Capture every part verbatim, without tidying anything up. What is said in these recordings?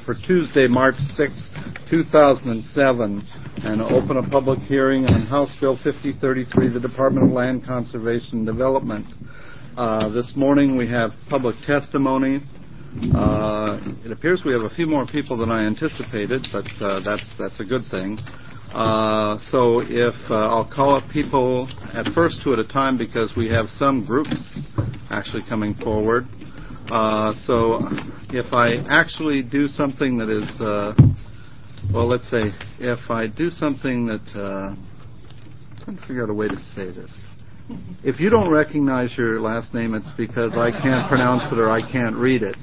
for Tuesday, March sixth, two thousand seven, and open a public hearing on House Bill fifty thirty-three, the Department of Land Conservation and Development. Uh, this morning we have public testimony. Uh, it appears we have a few more people than I anticipated, but uh, that's that's a good thing. Uh, so if uh, I'll call up people at first two at a time because we have some groups actually coming forward. Uh, so if I actually do something that is, uh, well, let's say, if I do something that, uh, I'm trying to figure out a way to say this. If you don't recognize your last name, it's because I can't pronounce it or I can't read it.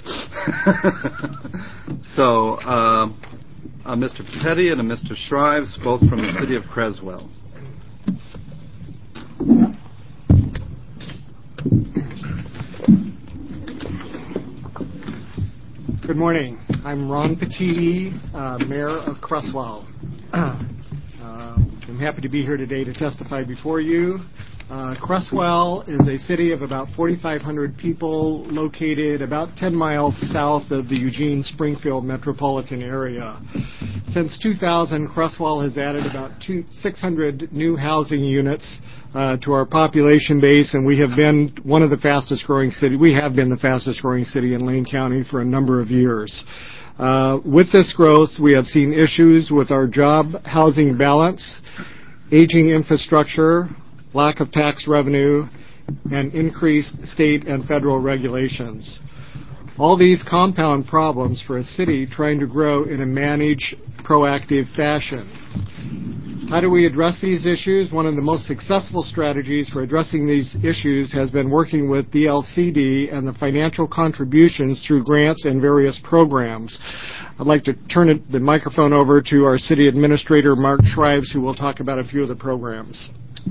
so, uh, uh, Mister Petty and a Mister Shrives, both from the city of Creswell. Good morning. I'm Ron Petit, uh, Mayor of Creswell. uh, I'm happy to be here today to testify before you. Uh, Creswell is a city of about forty-five hundred people located about ten miles south of the Eugene-Springfield metropolitan area. Since two thousand, Creswell has added about two, six hundred new housing units uh, to our population base, and we have been one of the fastest growing city. We have been the fastest growing city in Lane County for a number of years. Uh, with this growth, we have seen issues with our job housing balance, aging infrastructure, lack of tax revenue, and increased state and federal regulations. All these compound problems for a city trying to grow in a managed, proactive fashion. How do we address these issues? One of the most successful strategies for addressing these issues has been working with D L C D and the financial contributions through grants and various programs. I'd like to turn it, the microphone over to our City Administrator, Mark Shrives, who will talk about a few of the programs.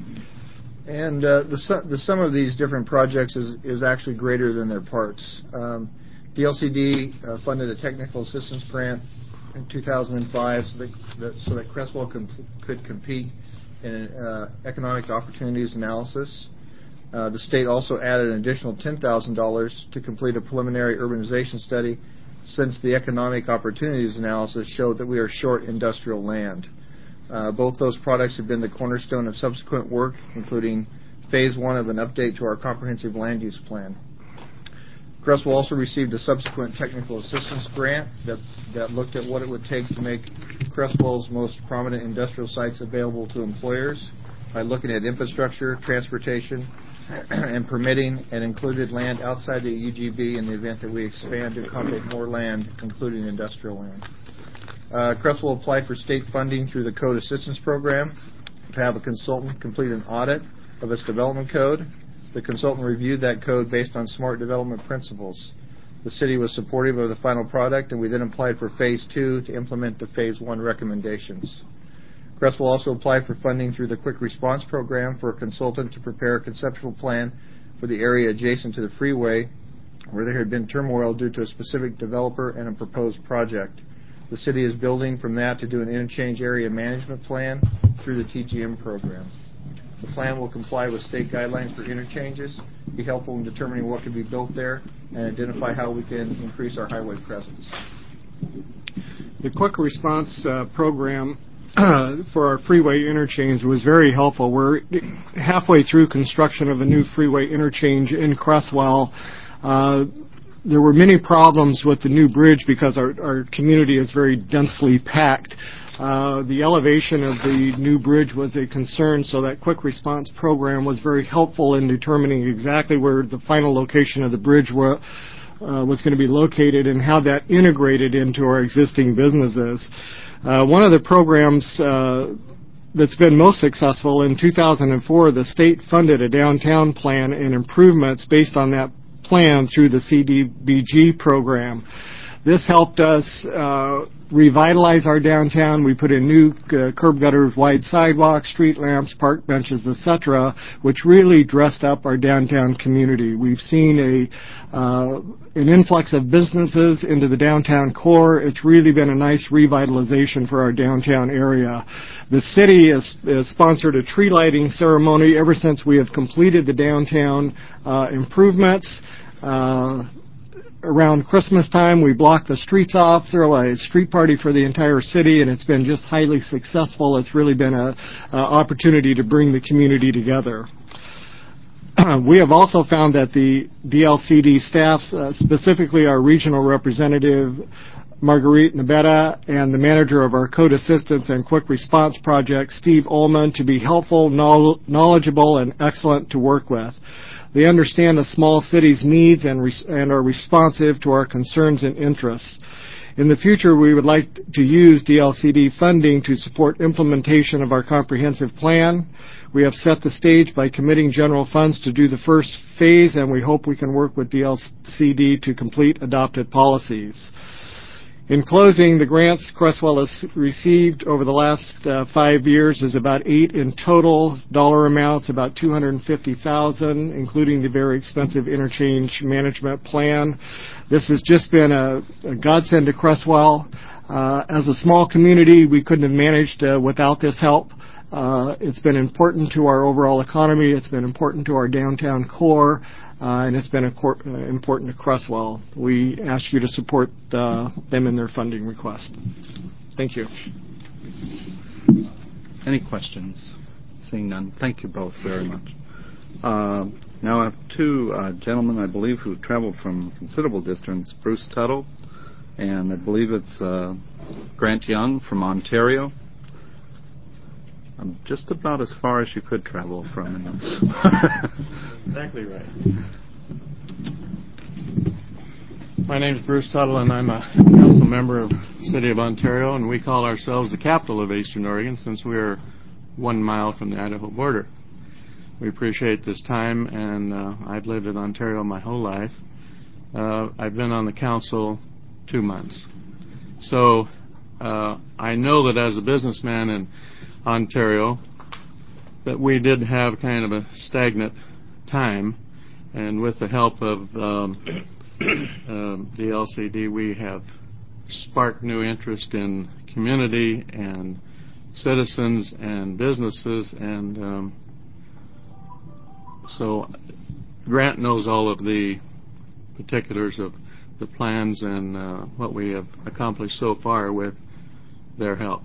And uh, the, su- the sum of these different projects is, is actually greater than their parts. Um, D L C D uh, funded a technical assistance grant in two thousand five so that, that, so that Creswell com- could compete in an uh, economic opportunities analysis. Uh, the state also added an additional ten thousand dollars to complete a preliminary urbanization study, since the economic opportunities analysis showed that we are short industrial land. Uh, both those products have been the cornerstone of subsequent work, including phase one of an update to our comprehensive land use plan. Creswell also received a subsequent technical assistance grant that, that looked at what it would take to make Creswell's most prominent industrial sites available to employers by looking at infrastructure, transportation, and permitting, and included land outside the U G B in the event that we expand to accommodate more land, including industrial land. Uh, Creswell applied for state funding through the Code Assistance Program to have a consultant complete an audit of its development code. The consultant reviewed that code based on smart development principles. The city was supportive of the final product, and we then applied for Phase two to implement the Phase one recommendations. Creswell also applied for funding through the Quick Response Program for a consultant to prepare a conceptual plan for the area adjacent to the freeway where there had been turmoil due to a specific developer and a proposed project. The city is building from that to do an interchange area management plan through the T G M program. The plan will comply with state guidelines for interchanges, be helpful in determining what can be built there, and identify how we can increase our highway presence. The Quick Response uh, Program uh, for our freeway interchange was very helpful. We're halfway through construction of a new freeway interchange in Creswell. Uh, There were many problems with the new bridge because our, our community is very densely packed. Uh, the elevation of the new bridge was a concern, so that Quick Response Program was very helpful in determining exactly where the final location of the bridge were, uh, was going to be located and how that integrated into our existing businesses. Uh, one of the programs uh, that's been most successful, in two thousand four, the state funded a downtown plan and improvements based on that plan through the C D B G program. This helped us uh, revitalize our downtown. We put in new uh, curb gutters, wide sidewalks, street lamps, park benches, et cetera, which really dressed up our downtown community. We've seen a uh, an influx of businesses into the downtown core. It's really been a nice revitalization for our downtown area. The city has, has sponsored a tree lighting ceremony ever since we have completed the downtown uh, improvements. Uh, around Christmas time, we block the streets off, throw a street party for the entire city, and it's been just highly successful. It's really been an opportunity to bring the community together. We have also found that the D L C D staff, uh, specifically our regional representative, Marguerite Nabetta, and the manager of our code assistance and quick response project, Steve Ullman, to be helpful, knowledgeable, and excellent to work with. They understand the small city's needs and, res- and are responsive to our concerns and interests. In the future, we would like to use D L C D funding to support implementation of our comprehensive plan. We have set the stage by committing general funds to do the first phase, and we hope we can work with D L C D to complete adopted policies. In closing, the grants Creswell has received over the last uh, five years is about eight in total. Dollar amounts about two hundred fifty thousand dollars, including the very expensive interchange management plan. This has just been a, a godsend to Creswell. Uh, as a small community, we couldn't have managed uh, without this help. Uh, it's been important to our overall economy. It's been important to our downtown core. Uh, and it's been a cor- uh, important to Creswell. We ask you to support uh, them in their funding request. Thank you. Any questions? Seeing none, thank you both very much. Uh, now I have two uh, gentlemen, I believe, who traveled from considerable distance, Bruce Tuttle, and I believe it's uh, Grant Young from Ontario. I'm just about as far as you could travel from. Exactly right. My name is Bruce Tuttle, and I'm a council member of the City of Ontario, and we call ourselves the capital of Eastern Oregon since we're one mile from the Idaho border. We appreciate this time, and uh, I've lived in Ontario my whole life. Uh, I've been on the council two months. So uh, I know that as a businessman in Ontario, that we did have kind of a stagnant time, and with the help of um, uh, the L C D, we have sparked new interest in community and citizens and businesses, and um, so Grant knows all of the particulars of the plans and uh, what we have accomplished so far with their help.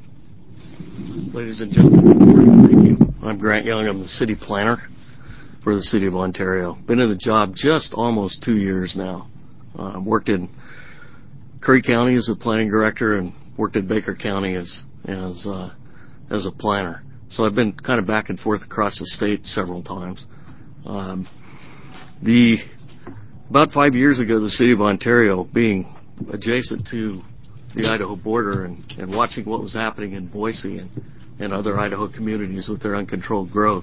Ladies and gentlemen, thank you. I'm Grant Young. I'm the city planner for the City of Ontario. Been in the job just almost two years now. Uh, worked in Curry County as a planning director and worked in Baker County as as uh, as a planner. So I've been kind of back and forth across the state several times. Um, the about five years ago, the City of Ontario, being adjacent to the Idaho border and, and watching what was happening in Boise and, and other Idaho communities with their uncontrolled growth,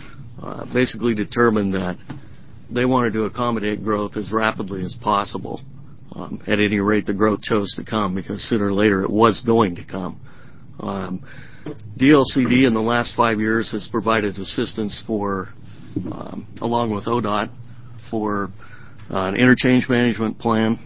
uh, basically determined that they wanted to accommodate growth as rapidly as possible. Um, at any rate, the growth chose to come because sooner or later it was going to come. Um, D L C D in the last five years has provided assistance for, um, along with O D O T, for uh, an interchange management plan,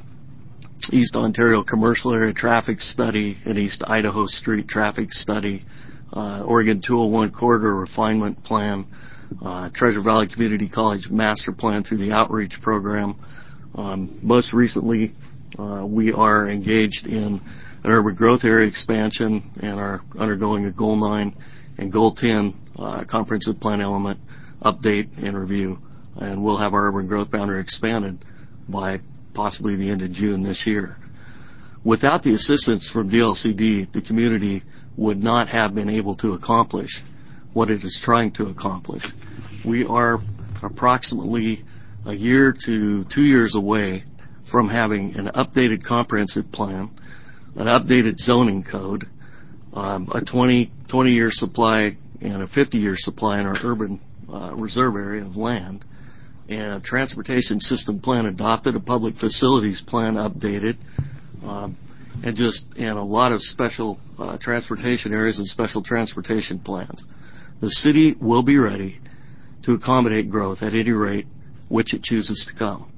East Ontario Commercial Area Traffic Study, and East Idaho Street Traffic Study, uh, Oregon two oh one Corridor Refinement Plan, uh, Treasure Valley Community College Master Plan through the Outreach Program. Um, most recently, uh, we are engaged in an urban growth area expansion and are undergoing a Goal nine and Goal ten uh, comprehensive plan element update and review, and we'll have our urban growth boundary expanded by possibly the end of June this year. Without the assistance from D L C D, the community would not have been able to accomplish what it is trying to accomplish. We are approximately a year to two years away from having an updated comprehensive plan, an updated zoning code, um, a twenty, twenty-year supply and a fifty-year supply in our urban uh, reserve area of land, and a transportation system plan adopted, a public facilities plan updated, um, and just and a lot of special uh, transportation areas and special transportation plans. The city will be ready to accommodate growth at any rate which it chooses to come.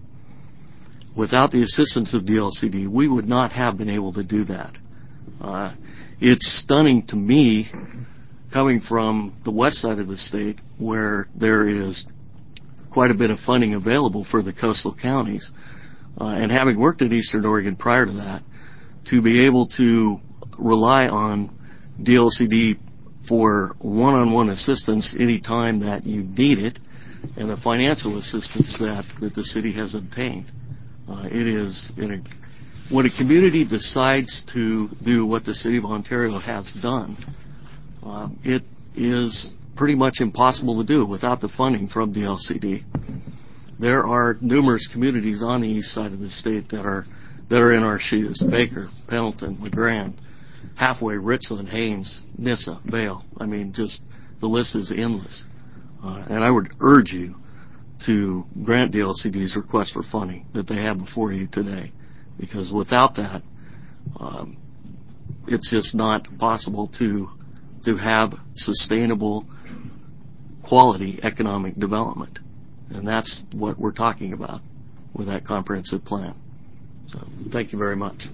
Without the assistance of D L C D, we would not have been able to do that. Uh, it's stunning to me, coming from the west side of the state, where there is quite a bit of funding available for the coastal counties, uh, and having worked in Eastern Oregon prior to that, to be able to rely on D L C D for one-on-one assistance any time that you need it, and the financial assistance that, that the city has obtained. Uh, it is, in a, when a community decides to do what the City of Ontario has done, uh, it is pretty much impossible to do without the funding from D L C D. There are numerous communities on the east side of the state that are that are in our shoes: Baker, Pendleton, LeGrand, Halfway, Richland, Haines, Nissa, Vale. I mean, just the list is endless. Uh, and I would urge you to grant D L C D's request for funding that they have before you today, because without that, um, it's just not possible to to have sustainable, quality economic development. And that's what we're talking about with that comprehensive plan. So thank you very much.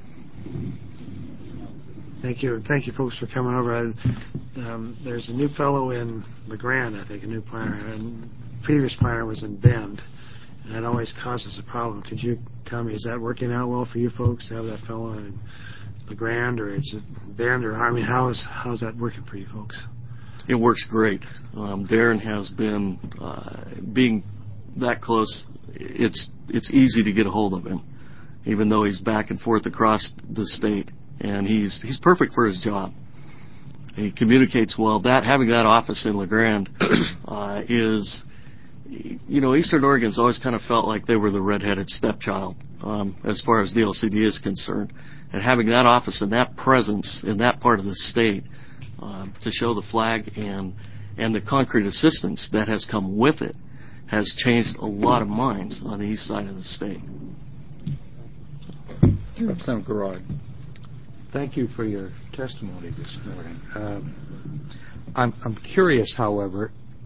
Thank you. Thank you, folks, for coming over. Um, there's a new fellow in LeGrand, I think, a new planner, and the previous planner was in Bend, and that always causes a problem. Could you tell me, is that working out well for you folks to have that fellow in LeGrand, or is it Bend, or I mean, how is how is that working for you folks? It works great. Um, Darren has been uh, being that close. It's it's easy to get a hold of him, even though he's back and forth across the state, and he's he's perfect for his job. He communicates well. That having that office in LeGrand uh, is, you know, Eastern Oregon's always kind of felt like they were the redheaded stepchild um, as far as D L C D is concerned, and having that office and that presence in that part of the state. Uh, to show the flag and and the concrete assistance that has come with it has changed a lot of minds on the east side of the state. Representative Garrard. Thank you for your testimony this morning. Um, I'm, I'm curious, however,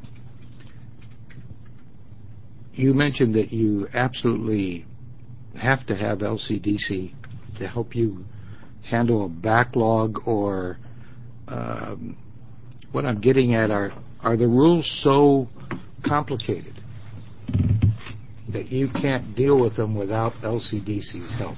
you mentioned that you absolutely have to have L C D C to help you handle a backlog, or Um, what I'm getting at are, are the rules so complicated that you can't deal with them without L C D C's help?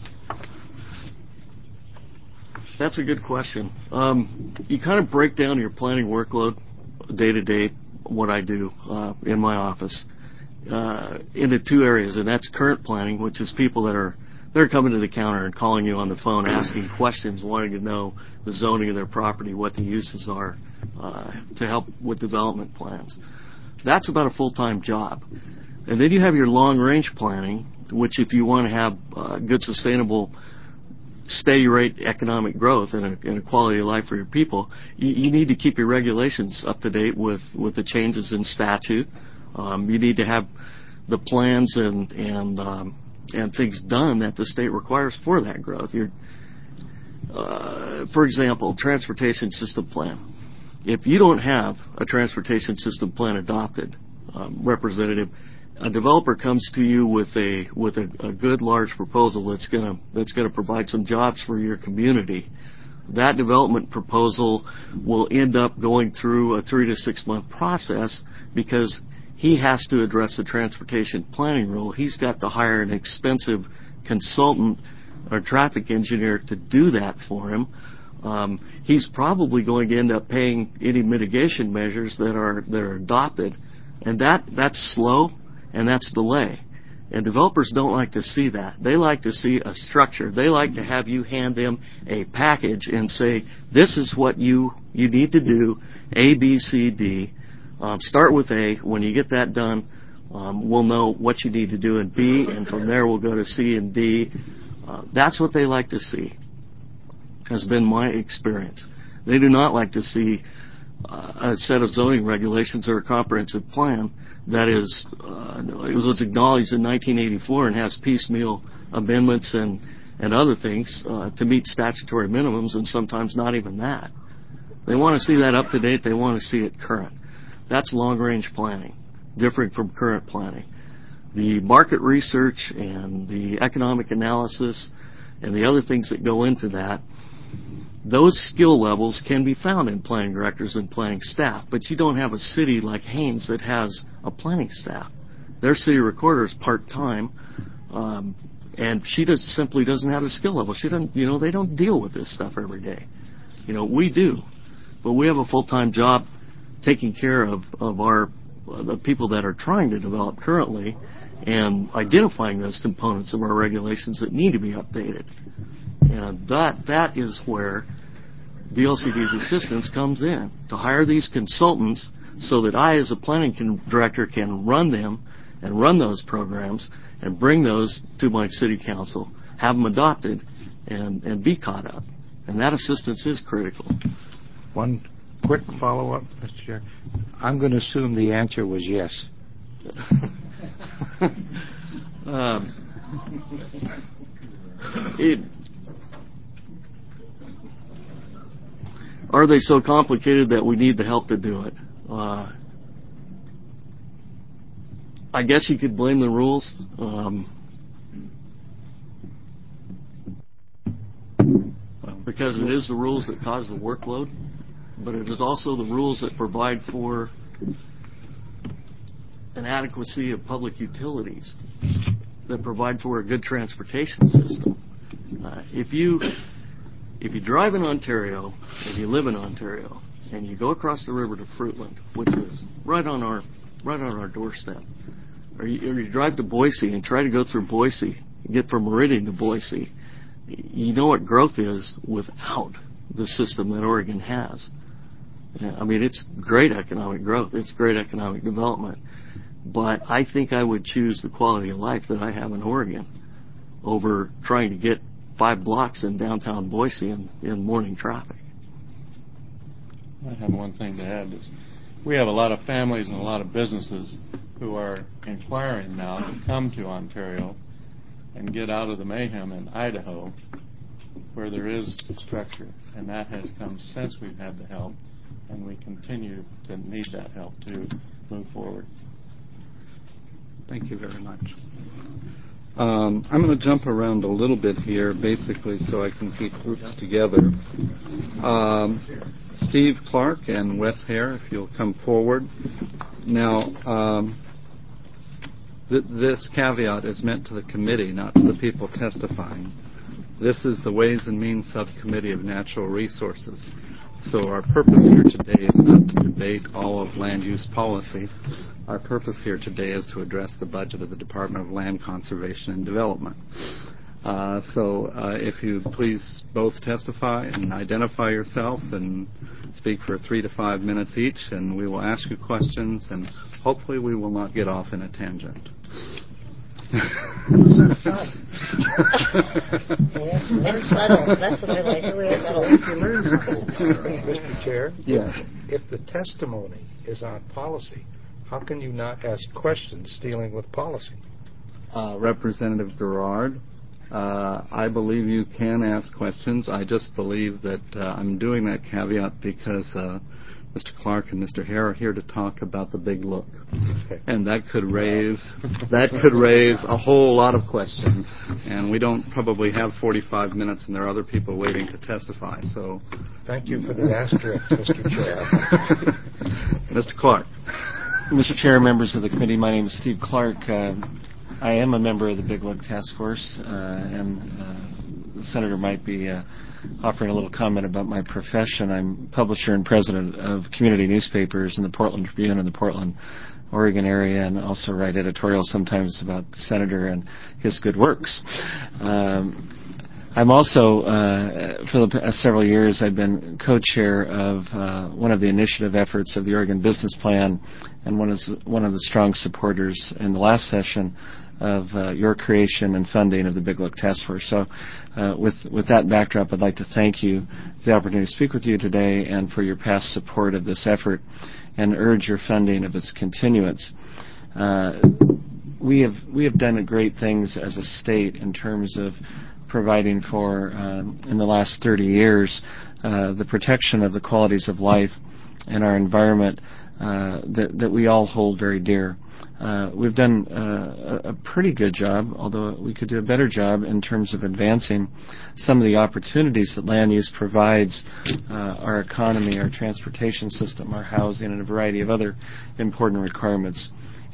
That's a good question. Um, you kind of break down your planning workload day to day, what I do uh, in my office, uh, into two areas, and that's current planning, which is people that are they're coming to the counter and calling you on the phone, asking questions, wanting to know the zoning of their property, what the uses are, uh, to help with development plans. That's about a full-time job. And then you have your long-range planning, which if you want to have uh, good, sustainable, steady rate economic growth and a, and a quality of life for your people, you, you need to keep your regulations up to date with, with the changes in statute. Um, you need to have the plans and, and um, and things done that the state requires for that growth. You're, uh, for example, transportation system plan. If you don't have a transportation system plan adopted, um, Representative, a developer comes to you with a with a, a good large proposal that's gonna that's gonna provide some jobs for your community. That development proposal will end up going through a three to six month process because he has to address the transportation planning rule. He's got to hire an expensive consultant or traffic engineer to do that for him. Um, he's probably going to end up paying any mitigation measures that are that are adopted, and that that's slow and that's delay. And developers don't like to see that. They like to see a structure. They like to have you hand them a package and say, this is what you you need to do, A, B, C, D. Um, start with A. When you get that done, um, we'll know what you need to do in B, and from there we'll go to C and D. Uh, that's what they like to see, has been my experience. They do not like to see uh, a set of zoning regulations or a comprehensive plan that is, uh, it was acknowledged in nineteen eighty-four and has piecemeal amendments and, and other things uh, to meet statutory minimums, and sometimes not even that. They want to see that up to date. They want to see it current. That's long-range planning, different from current planning. The market research and the economic analysis and the other things that go into that, those skill levels can be found in planning directors and planning staff, but you don't have a city like Haines that has a planning staff. Their city recorder is part-time. Um, and she just simply doesn't have the skill level. She doesn't, you know, they don't deal with this stuff every day. You know, we do. But we have a full-time job taking care of, of our the people that are trying to develop currently and identifying those components of our regulations that need to be updated. And that that is where D L C D's assistance comes in, to hire these consultants so that I, as a planning can, director, can run them and run those programs and bring those to my city council, have them adopted, and, and be caught up. And that assistance is critical. One quick follow-up, Mister Chair. I'm going to assume the answer was yes. um, it, are they so complicated that we need the help to do it? Uh, I guess you could blame the rules. Um, because it is the rules that cause the workload, but it is also the rules that provide for an adequacy of public utilities, that provide for a good transportation system. Uh, if you if you drive in Ontario and you live in Ontario and you go across the river to Fruitland, which is right on our right on our doorstep, or you, or you drive to Boise and try to go through Boise, get from Meridian to Boise, you know what growth is without the system that Oregon has. I mean, it's great economic growth. It's great economic development. But I think I would choose the quality of life that I have in Oregon over trying to get five blocks in downtown Boise in, in morning traffic. I have one thing to add. Is we have a lot of families and a lot of businesses who are inquiring now to come to Ontario and get out of the mayhem in Idaho where there is structure. And that has come since we've had the help, and we continue to need that help to move forward. Thank you very much. Um, I'm going to jump around a little bit here, basically, so I can keep groups together. Um, Steve Clark and Wes Hare, if you'll come forward. Now, um, th- this caveat is meant to the committee, not to the people testifying. This is the Ways and Means Subcommittee of Natural Resources. So our purpose here today is not to debate all of land use policy. Our purpose here today is to address the budget of the Department of Land Conservation and Development. Uh, so uh, if you please both testify and identify yourself and speak for three to five minutes each, and we will ask you questions, and hopefully we will not get off in a tangent. Learn subtle. That's what I like. Learn subtle. Mister Chair? Yes. If the testimony is on policy, how can you not ask questions dealing with policy? Uh, Representative Gerard, uh, I believe you can ask questions. I just believe that uh, I'm doing that caveat because uh, Mister Clark and Mister Hare are here to talk about the big look, Okay. and that could raise that could raise a whole lot of questions. And we don't probably have forty-five minutes, and there are other people waiting to testify. So, thank you for the asterisk, Mister Chair. Mister Clark. Mister Chair, members of the committee, my name is Steve Clark. Uh, I am a member of the Big Look Task Force, uh, and uh, the Senator might be uh, offering a little comment about my profession. I'm publisher and president of community newspapers in the Portland Tribune and the Portland, Oregon area, and also write editorials sometimes about the Senator and his good works. Um, I'm also, uh, for the past several years, I've been co-chair of uh, one of the initiative efforts of the Oregon Business Plan, and one of the, one of the strong supporters in the last session of uh, your creation and funding of the Big Look Task Force. So uh, with, with that backdrop, I'd like to thank you for the opportunity to speak with you today and for your past support of this effort and urge your funding of its continuance. Uh, we have we have done great things as a state in terms of providing for, um, in the last thirty years, uh, the protection of the qualities of life and our environment uh, that, that we all hold very dear. Uh, we've done uh, a, a pretty good job, although we could do a better job in terms of advancing some of the opportunities that land use provides uh, our economy, our transportation system, our housing, and a variety of other important requirements.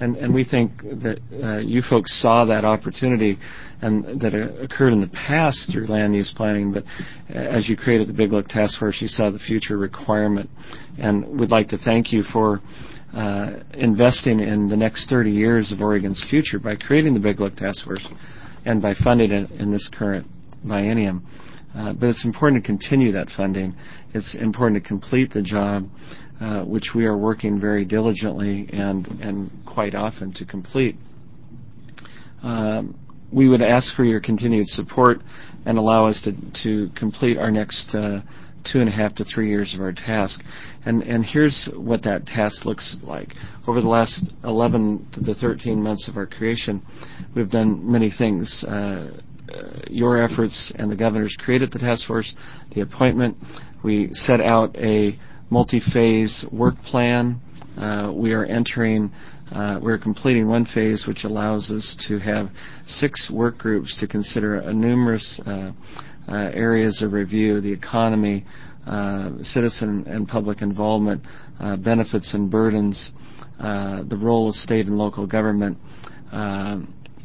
And, and we think that uh, you folks saw that opportunity and that it occurred in the past through land use planning, but as you created the Big Look Task Force, you saw the future requirement. And we'd like to thank you for uh, investing in the next thirty years of Oregon's future by creating the Big Look Task Force and by funding it in this current biennium. Uh, but it's important to continue that funding. It's important to complete the job, uh, which we are working very diligently and, and quite often to complete. Um, we would ask for your continued support and allow us to, to complete our next uh, two and a half to three years of our task. And, and here's what that task looks like. Over the last eleven to thirteen months of our creation, we've done many things. Uh, Uh, your efforts and the governor's created the task force, the appointment. We set out a multi-phase work plan. Uh, we are entering, uh, we're completing one phase, which allows us to have six work groups to consider a numerous uh, uh, areas of review: the economy, uh, citizen and public involvement, uh, benefits and burdens, uh, the role of state and local government, uh,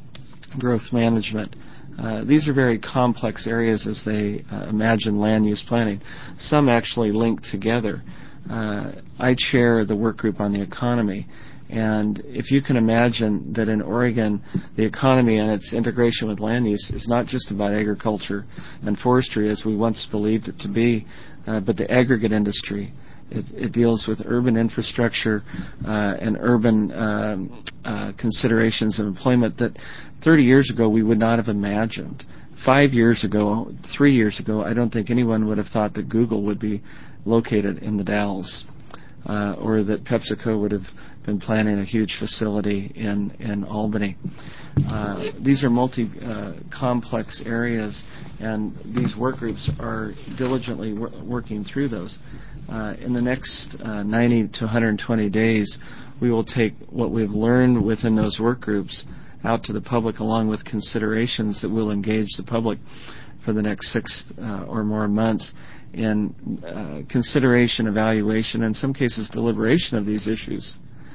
growth management. Uh, these are very complex areas as they uh, imagine land use planning. Some actually link together. Uh, I chair the work group on the economy, and if you can imagine that in Oregon, the economy and its integration with land use is not just about agriculture and forestry as we once believed it to be, uh, but the aggregate industry. It, it deals with urban infrastructure uh, and urban um, uh, considerations of employment that thirty years ago we would not have imagined. Five years ago, three years ago, I don't think anyone would have thought that Google would be located in the Dalles uh, or that PepsiCo would have been planning a huge facility in, in Albany. Uh, these are multi-complex uh, areas, and these work groups are diligently wor- working through those. Uh, in the next uh, ninety to one hundred twenty days, we will take what we've learned within those work groups out to the public, along with considerations that will engage the public for the next six uh, or more months in uh, consideration, evaluation, and in some cases deliberation of these issues.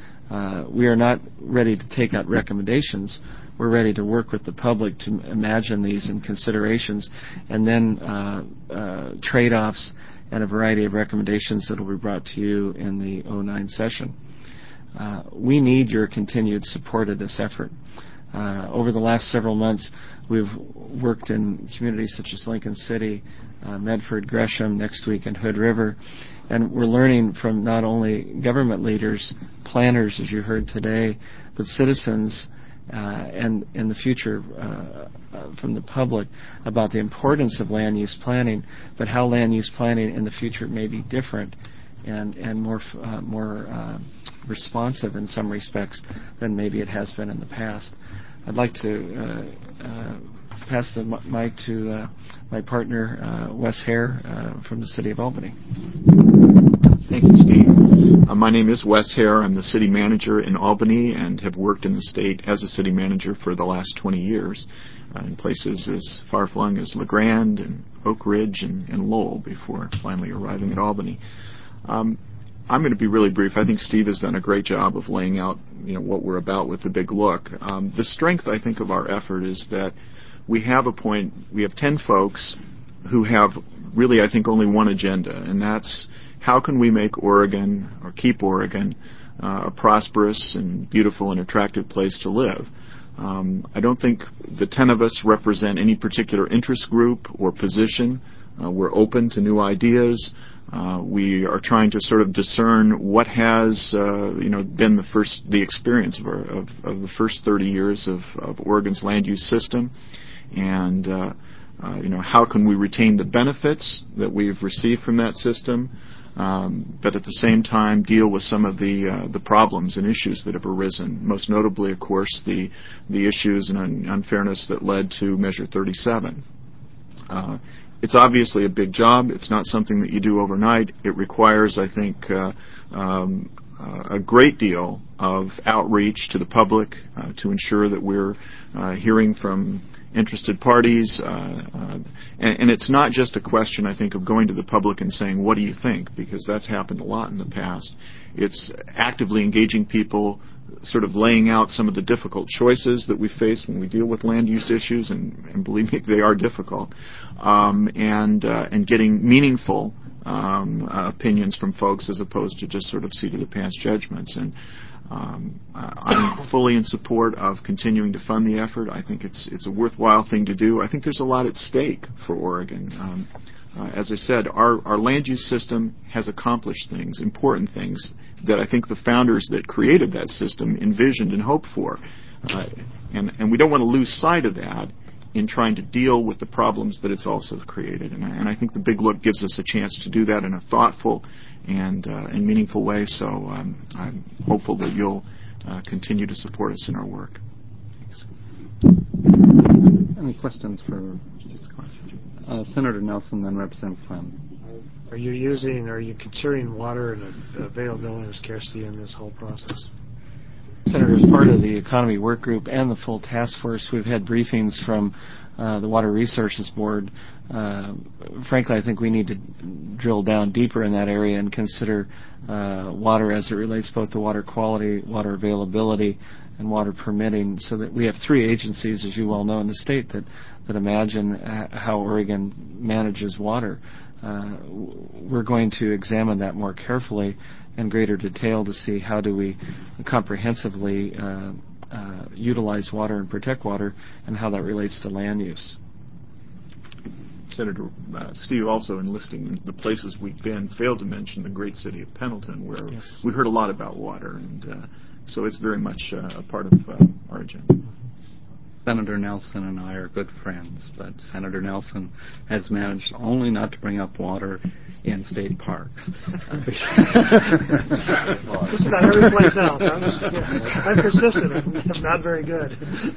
Uh, we are not ready to take out recommendations. We're ready to work with the public to imagine these in considerations, and then uh, uh, trade-offs and a variety of recommendations that will be brought to you in the oh nine session. Uh, we need your continued support of this effort. Uh, over the last several months, we've worked in communities such as Lincoln City, uh, Medford, Gresham, next week in Hood River, and we're learning from not only government leaders, planners, as you heard today, but citizens uh, and in the future uh, uh, from the public about the importance of land use planning, but how land use planning in the future may be different and, and more uh, more uh, responsive in some respects than maybe it has been in the past. I'd like to uh, uh, pass the mic to uh, my partner, uh, Wes Hare, uh, from the City of Albany. Thank you, Steve. Uh, my name is Wes Hare. I'm the city manager in Albany and have worked in the state as a city manager for the last twenty years uh, in places as far-flung as La Grande and Oak Ridge and, and Lowell before finally arriving at Albany. Um, I'm going to be really brief. I think Steve has done a great job of laying out, you know, what we're about with the Big Look. Um, the strength, I think, of our effort is that we have a point, we have ten folks who have really, I think, only one agenda, and that's how can we make Oregon, or keep Oregon, uh, a prosperous and beautiful and attractive place to live. Um, I don't think the ten of us represent any particular interest group or position. Uh, we're open to new ideas. Uh, we are trying to sort of discern what has, uh, you know, been the first, the experience of, our, of, of the first thirty years of, of Oregon's land use system, and uh, uh, you know, how can we retain the benefits that we've received from that system, um, but at the same time deal with some of the uh, the problems and issues that have arisen. Most notably, of course, the the issues and un- unfairness that led to Measure thirty-seven. Uh, It's obviously a big job. It's not something that you do overnight. It requires, I think, uh, um, uh, a great deal of outreach to the public uh, to ensure that we're uh, hearing from interested parties. Uh, uh, and, and it's not just a question, I think, of going to the public and saying, what do you think? Because that's happened a lot in the past. It's actively engaging people sort of laying out some of the difficult choices that we face when we deal with land use issues, and, and believe me, they are difficult, um, and uh, and getting meaningful um, uh, opinions from folks as opposed to just sort of seat of the pants judgments. And um, I'm fully in support of continuing to fund the effort. I think it's it's a worthwhile thing to do. I think there's a lot at stake for Oregon. Um, Uh, as I said, our, our land use system has accomplished things, important things, that I think the founders that created that system envisioned and hoped for. Uh, and, and we don't want to lose sight of that in trying to deal with the problems that it's also created. And I, and I think the Big Look gives us a chance to do that in a thoughtful and, uh, and meaningful way. So um, I'm hopeful that you'll uh, continue to support us in our work. Thanks. Any questions for Uh, Senator Nelson, then Representative Clem. Are you using, are you considering water and availability and scarcity in this whole process? Senator, as part of the Economy Work Group and the full task force, we've had briefings from uh, the Water Resources Board. Uh, frankly, I think we need to drill down deeper in that area and consider uh, water as it relates both to water quality, water availability, and water permitting, so that we have three agencies, as you well know, in the state that, that imagine how Oregon manages water. Uh, we're going to examine that more carefully in greater detail to see how do we comprehensively uh, uh, utilize water and protect water, and how that relates to land use. Senator uh, Steve, also in listing the places we've been, failed to mention the great city of Pendleton, where yes. we heard a lot about water, and uh, so it's very much uh, a part of uh, our agenda. Senator Nelson and I are good friends, but Senator Nelson has managed only not to bring up water in state parks. Just about every place else. I'm, I'm persistent. I'm not very good.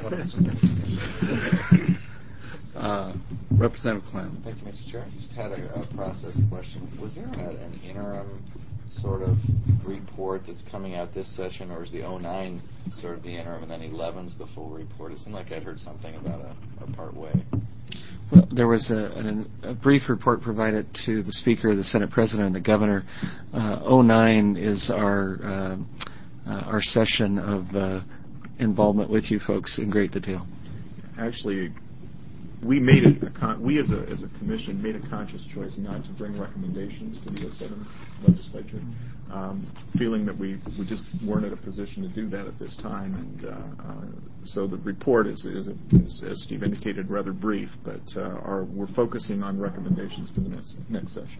uh, Representative Clem. Thank you, Mister Chair. I just had a, a process question. Was there a, an interim sort of report that's coming out this session, or is the oh nine sort of the interim and then eleven's the full report? It seemed like I'd heard something about a, a part way. Well, there was a, an, a brief report provided to the Speaker, the Senate President, and the Governor. Uh, oh nine is our uh, uh, our session of uh, involvement with you folks in great detail. Actually, we made it. A con- we as a as a commission made a conscious choice not to bring recommendations to the oh seven legislature, um, feeling that we, we just weren't in a position to do that at this time. And uh, uh, so the report is, is, is, as Steve indicated, rather brief, but uh, our, we're focusing on recommendations for the next next session.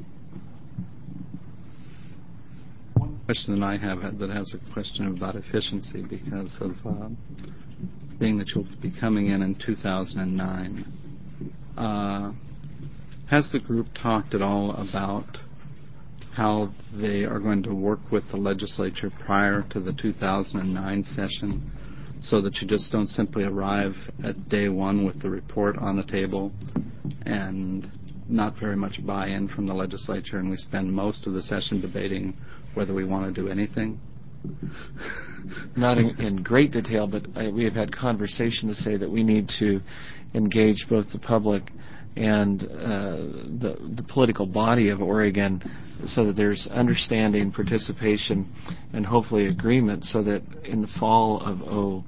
One question that I have that has a question about efficiency, because of uh, being that you'll be coming in in two thousand nine. Uh, has the group talked at all about how they are going to work with the legislature prior to the two thousand nine session, so that you just don't simply arrive at day one with the report on the table and not very much buy-in from the legislature, and we spend most of the session debating whether we want to do anything? Not in, in great detail, but I, we have had conversation to say that we need to engage both the public and uh, the, the political body of Oregon, so that there's understanding, participation, and hopefully agreement, so that in the fall of oh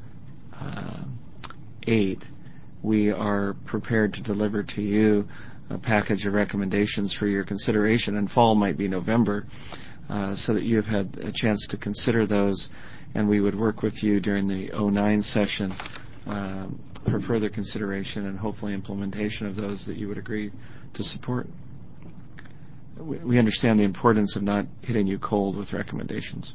eight, we are prepared to deliver to you a package of recommendations for your consideration, and fall might be November, uh, so that you have had a chance to consider those, and we would work with you during the oh nine session uh, for further consideration and hopefully implementation of those that you would agree to support. We, we understand the importance of not hitting you cold with recommendations.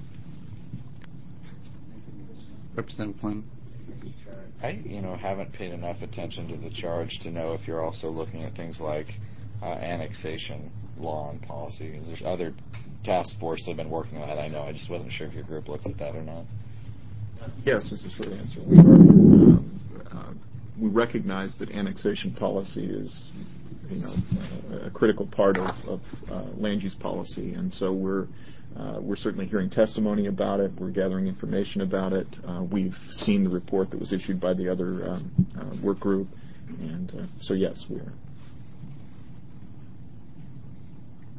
Representative Clem. I, you know, haven't paid enough attention to the charge to know if you're also looking at things like uh, annexation law and policy. There's other task forces that have been working on that. I know. I just wasn't sure if your group looks at that or not. Yes, is the short answer. We, are, um, uh, we recognize that annexation policy is, you know, a, a critical part of, of uh, land use policy, and so we're uh, we're certainly hearing testimony about it. We're gathering information about it. Uh, we've seen the report that was issued by the other um, uh, work group, and uh, so yes, we are.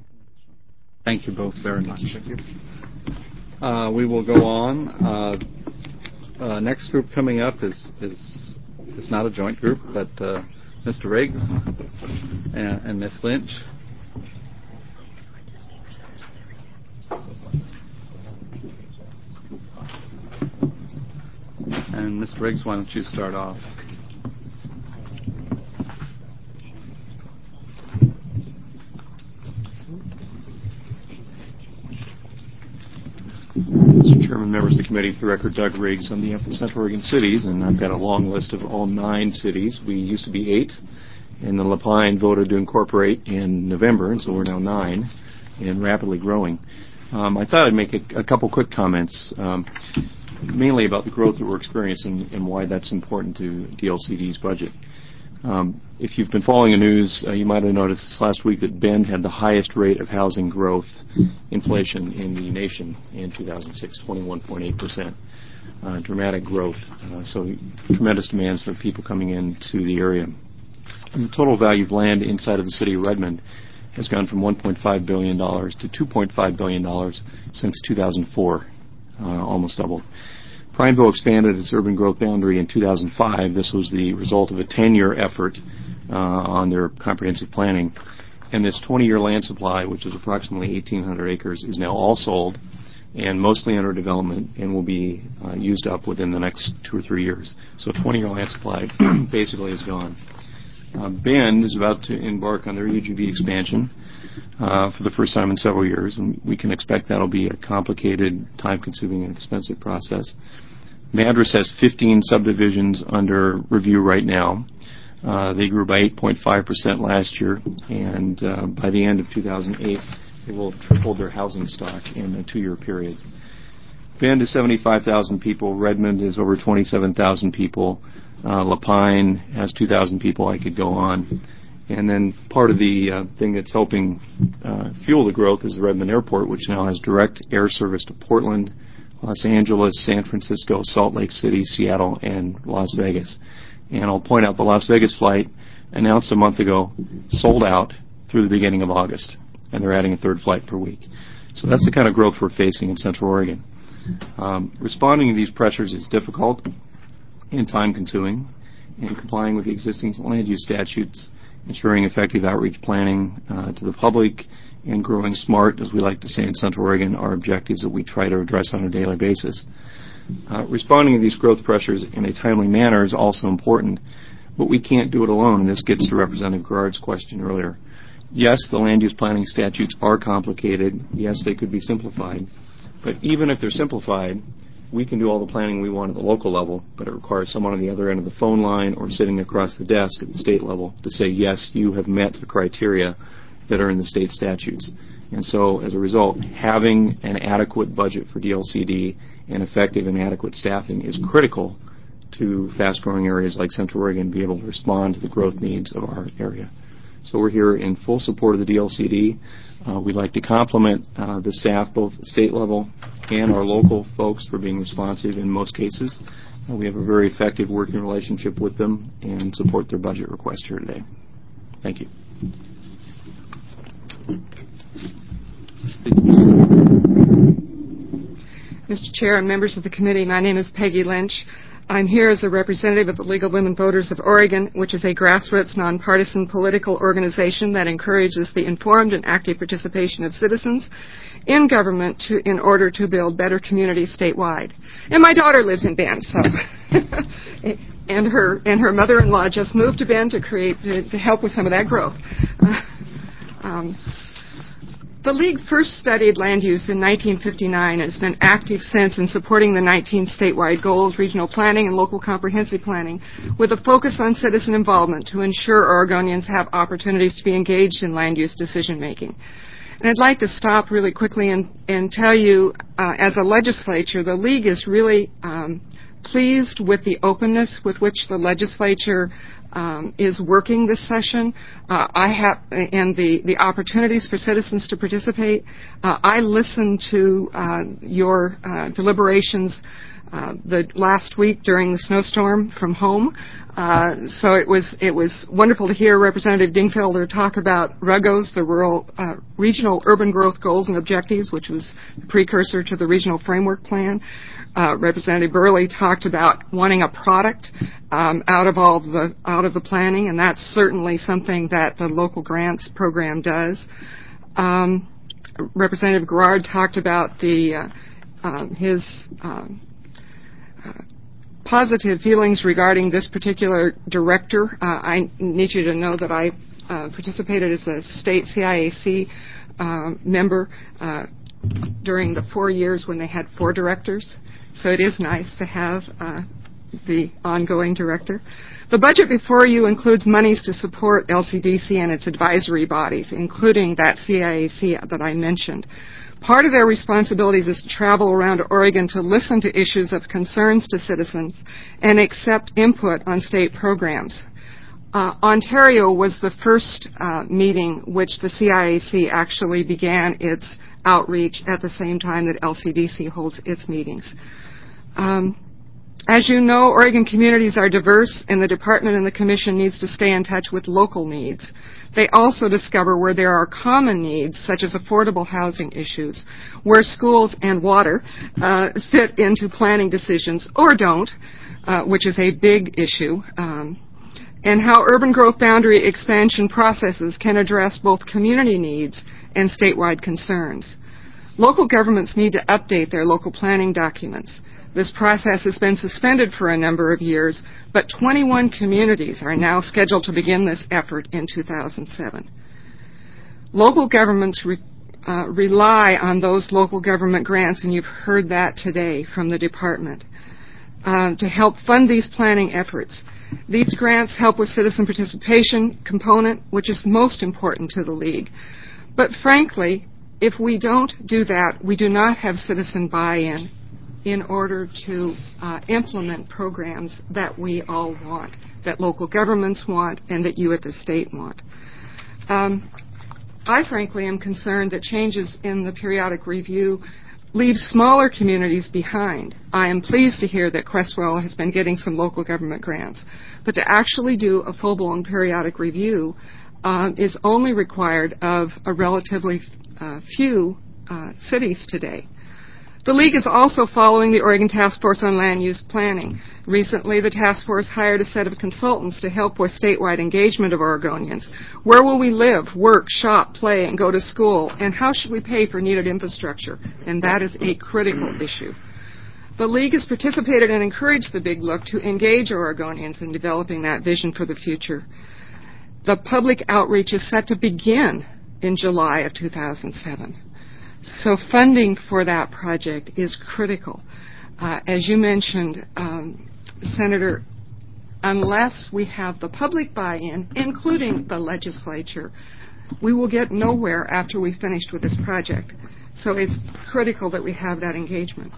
Thank you both very much. Thank you. Uh, we will go on. Uh, uh, next group coming up is is is not a joint group, but uh, Mister Riggs and, and Miss Lynch. And Mister Riggs, why don't you start off? Mister Chairman, members of the committee, for the record, Doug Riggs on behalf of the Central Oregon cities, and I've got a long list of all nine cities. We used to be eight, and then Lapine voted to incorporate in November, and so we're now nine and rapidly growing. Um, I thought I'd make a, a couple quick comments, um, mainly about the growth that we're experiencing and why that's important to D L C D's budget. Um, if you've been following the news, uh, you might have noticed this last week that Bend had the highest rate of housing growth inflation in the nation in two thousand six, twenty-one point eight percent. Uh, dramatic growth, uh, so tremendous demands for people coming into the area. And the total value of land inside of the city of Redmond has gone from one point five billion dollars to two point five billion dollars since two thousand four, uh, almost doubled. Prineville expanded its urban growth boundary in two thousand five. This was the result of a ten-year effort uh, on their comprehensive planning. And this twenty-year land supply, which is approximately eighteen hundred acres, is now all sold and mostly under development and will be uh, used up within the next two or three years. So a twenty-year land supply basically is gone. Uh, Bend is about to embark on their U G B expansion uh, for the first time in several years, and we can expect that'll be a complicated, time-consuming, and expensive process. Madras has fifteen subdivisions under review right now. Uh, they grew by eight point five percent last year, and uh, by the end of two thousand eight, they will have tripled their housing stock in a two-year period. Bend is seventy-five thousand people. Redmond is over twenty-seven thousand people. Uh, Lapine has two thousand people. I could go on. And then part of the uh, thing that's helping uh, fuel the growth is the Redmond Airport, which now has direct air service to Portland, Los Angeles, San Francisco, Salt Lake City, Seattle, and Las Vegas. And I'll point out the Las Vegas flight, announced a month ago, sold out through the beginning of August. And they're adding a third flight per week. So that's the kind of growth we're facing in Central Oregon. Um, responding to these pressures is difficult and time-consuming, and complying with the existing land use statutes, ensuring effective outreach planning uh, to the public, and growing smart, as we like to say in Central Oregon, are objectives that we try to address on a daily basis. Uh, responding to these growth pressures in a timely manner is also important, but we can't do it alone, and this gets to Representative Garrett's question earlier. Yes, the land use planning statutes are complicated. Yes, they could be simplified. But even if they're simplified, we can do all the planning we want at the local level, but it requires someone on the other end of the phone line or sitting across the desk at the state level to say, yes, you have met the criteria that are in the state statutes. And so, as a result, having an adequate budget for D L C D and effective and adequate staffing is critical to fast-growing areas like Central Oregon be able to respond to the growth needs of our area. So we're here in full support of the D L C D. Uh, we'd like to compliment uh, the staff, both at the state level and our local folks, for being responsive in most cases. Uh, we have a very effective working relationship with them and support their budget request here today. Thank you. Mister Chair and members of the committee, my name is Peggy Lynch. I'm here as a representative of the League of Women Voters of Oregon, which is a grassroots, nonpartisan political organization that encourages the informed and active participation of citizens in government to, in order to build better communities statewide. And my daughter lives in Bend, so and her and her mother-in-law just moved to Bend to create to, to help with some of that growth. Uh, um, The League first studied land use in nineteen fifty-nine and has been active since in supporting the nineteen statewide goals, regional planning, and local comprehensive planning, with a focus on citizen involvement to ensure Oregonians have opportunities to be engaged in land use decision-making. And I'd like to stop really quickly and, and tell you, uh, as a legislature, the League is really um, pleased with the openness with which the legislature um, is working this session. Uh, I have, and the, the opportunities for citizens to participate. Uh, I listened to uh, your uh, deliberations Uh, the last week during the snowstorm from home. Uh, so it was it was wonderful to hear Representative Dingfelder talk about RUGOs, the Rural uh, Regional Urban Growth Goals and Objectives, which was the precursor to the Regional Framework Plan. Uh, Representative Burley talked about wanting a product um, out of all the out of the planning, and that's certainly something that the local grants program does. Um, Representative Garrard talked about the uh, um, his um, Uh, positive feelings regarding this particular director. Uh, I need you to know that I uh, participated as a state C I A C uh, member uh, during the four years when they had four directors. So it is nice to have uh, the ongoing director. The budget before you includes monies to support L C D C and its advisory bodies, including that C I A C that I mentioned. Part of their responsibilities is to travel around Oregon to listen to issues of concerns to citizens and accept input on state programs. Uh, Ontario was the first uh, meeting which the C I A C actually began its outreach at the same time that L C D C holds its meetings. Um, as you know, Oregon communities are diverse, and the department and the commission needs to stay in touch with local needs. They also discover where there are common needs, such as affordable housing issues, where schools and water uh, fit into planning decisions or don't, uh, which is a big issue, um, and how urban growth boundary expansion processes can address both community needs and statewide concerns. Local governments need to update their local planning documents. This process has been suspended for a number of years, but twenty-one communities are now scheduled to begin this effort in two thousand seven. Local governments re, uh, rely on those local government grants, and you've heard that today from the department, uh, to help fund these planning efforts. These grants help with citizen participation component, which is most important to the League. But frankly, if we don't do that, we do not have citizen buy-in in order to uh, implement programs that we all want, that local governments want, and that you at the state want. Um, I frankly am concerned that changes in the periodic review leave smaller communities behind. I am pleased to hear that Crestwell has been getting some local government grants, but to actually do a full-blown periodic review um, is only required of a relatively uh, few uh, cities today. The League is also following the Oregon Task Force on Land Use Planning. Recently, the task force hired a set of consultants to help with statewide engagement of Oregonians. Where will we live, work, shop, play, and go to school? And how should we pay for needed infrastructure? And that is a critical issue. The League has participated and encouraged the Big Look to engage Oregonians in developing that vision for the future. The public outreach is set to begin in July of two thousand seven. So funding for that project is critical. Uh, as you mentioned, um, Senator, unless we have the public buy-in, including the legislature, we will get nowhere after we've finished with this project. So it's critical that we have that engagement.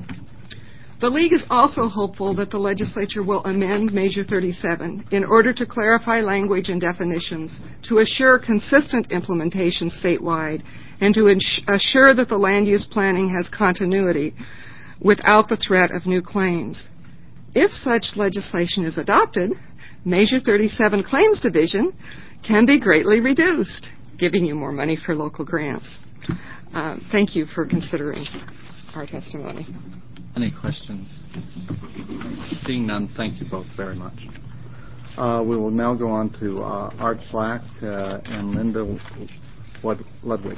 The League is also hopeful that the legislature will amend Measure thirty-seven in order to clarify language and definitions, to assure consistent implementation statewide, and to ins- assure that the land use planning has continuity without the threat of new claims. If such legislation is adopted, Measure thirty-seven Claims Division can be greatly reduced, giving you more money for local grants. Uh, thank you for considering our testimony. Any questions? Seeing none, thank you both very much. Uh, we will now go on to uh, Art Slack uh, and Linda Lud- Ludwig.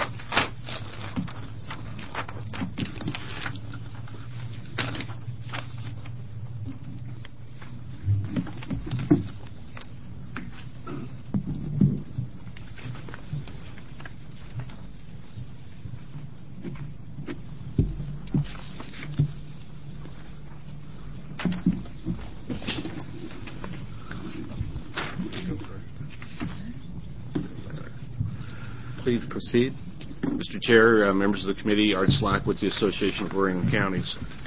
Please proceed. Mister Chair, uh, members of the committee, Art Slack with the Association of Oregon Counties.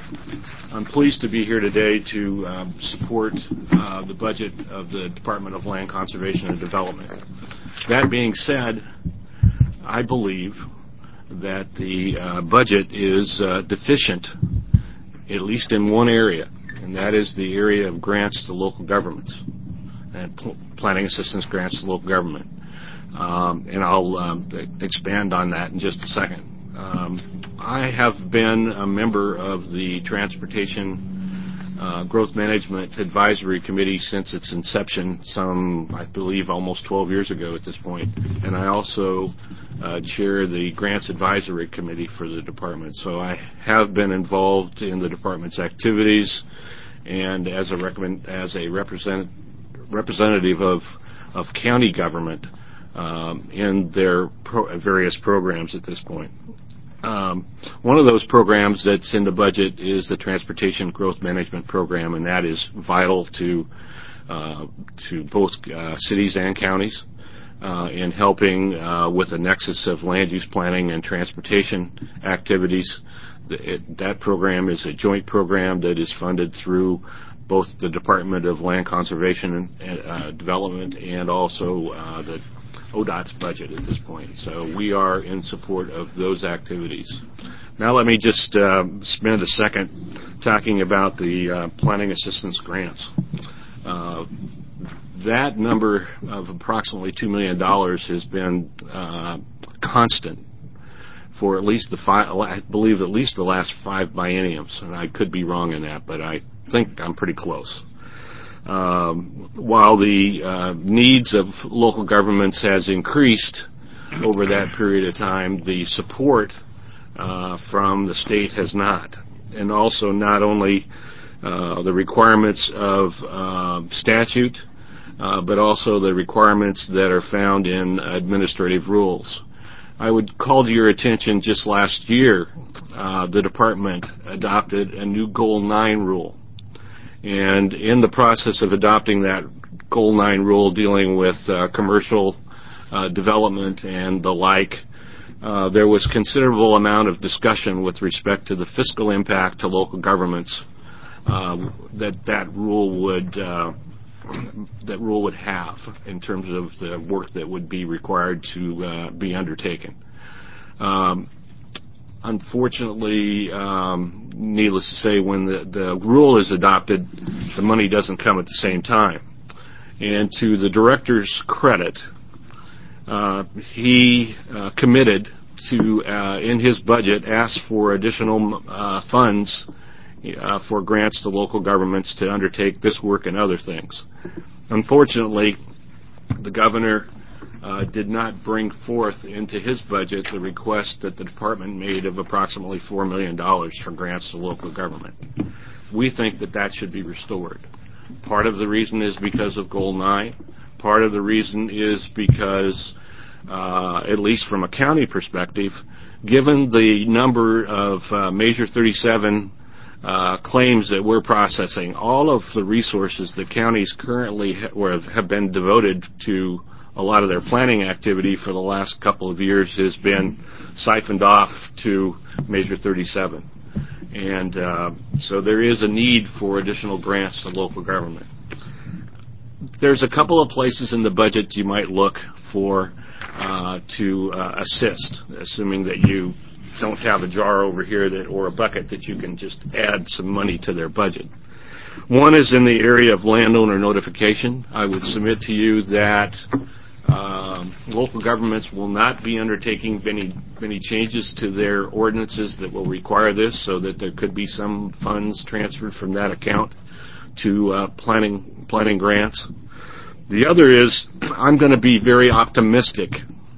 I'm pleased to be here today to um, support uh, the budget of the Department of Land Conservation and Development. That being said, I believe that the uh, budget is uh, deficient, at least in one area, and that is the area of grants to local governments and pl- planning assistance grants to local government. Um, and I'll um, expand on that in just a second. Um, I have been a member of the Transportation uh, Growth Management Advisory Committee since its inception, some, I believe, almost twelve years ago at this point. And I also uh, chair the Grants Advisory Committee for the department. So I have been involved in the department's activities and as a recommend as a represent, representative of of county government um, in their pro- various programs at this point. Um, one of those programs that's in the budget is the Transportation Growth Management Program, and that is vital to uh, to both uh, cities and counties uh, in helping uh, with the nexus of land use planning and transportation activities. The, it, that program is a joint program that is funded through both the Department of Land Conservation and uh, Development and also uh, the O D O T's budget at this point. So we are in support of those activities. Now let me just uh, spend a second talking about the uh, planning assistance grants. Uh, that number of approximately two million dollars has been uh, constant for at least the five, I believe at least the last five bienniums, and I could be wrong in that, but I think I'm pretty close. Um, while the uh, needs of local governments has increased over that period of time, the support uh, from the state has not. And also not only uh, the requirements of uh, statute, uh, but also the requirements that are found in administrative rules. I would call to your attention just last year, uh, the department adopted a new Goal nine rule. And in the process of adopting that Goal nine rule dealing with uh, commercial uh, development and the like, uh, there was considerable amount of discussion with respect to the fiscal impact to local governments uh, that that rule would uh, that rule would have in terms of the work that would be required to uh, be undertaken. Um, Unfortunately, um, needless to say, when the, the rule is adopted, the money doesn't come at the same time. And to the director's credit, uh, he uh, committed to, uh, in his budget, ask for additional uh, funds uh, for grants to local governments to undertake this work and other things. Unfortunately, the governor Uh, did not bring forth into his budget the request that the department made of approximately four million dollars for grants to local government. We think that that should be restored. Part of the reason is because of Goal nine. Part of the reason is because, uh, at least from a county perspective, given the number of uh, Measure thirty-seven uh, claims that we're processing, all of the resources that counties currently ha- or have been devoted to a lot of their planning activity for the last couple of years has been siphoned off to Measure thirty-seven. And uh, so there is a need for additional grants to local government. There's a couple of places in the budget you might look for uh, to uh, assist, assuming that you don't have a jar over here that, or a bucket that you can just add some money to their budget. One is in the area of landowner notification. I would submit to you that Um, local governments will not be undertaking many many changes to their ordinances that will require this, so that there could be some funds transferred from that account to uh, planning planning grants. The other is, I'm going to be very optimistic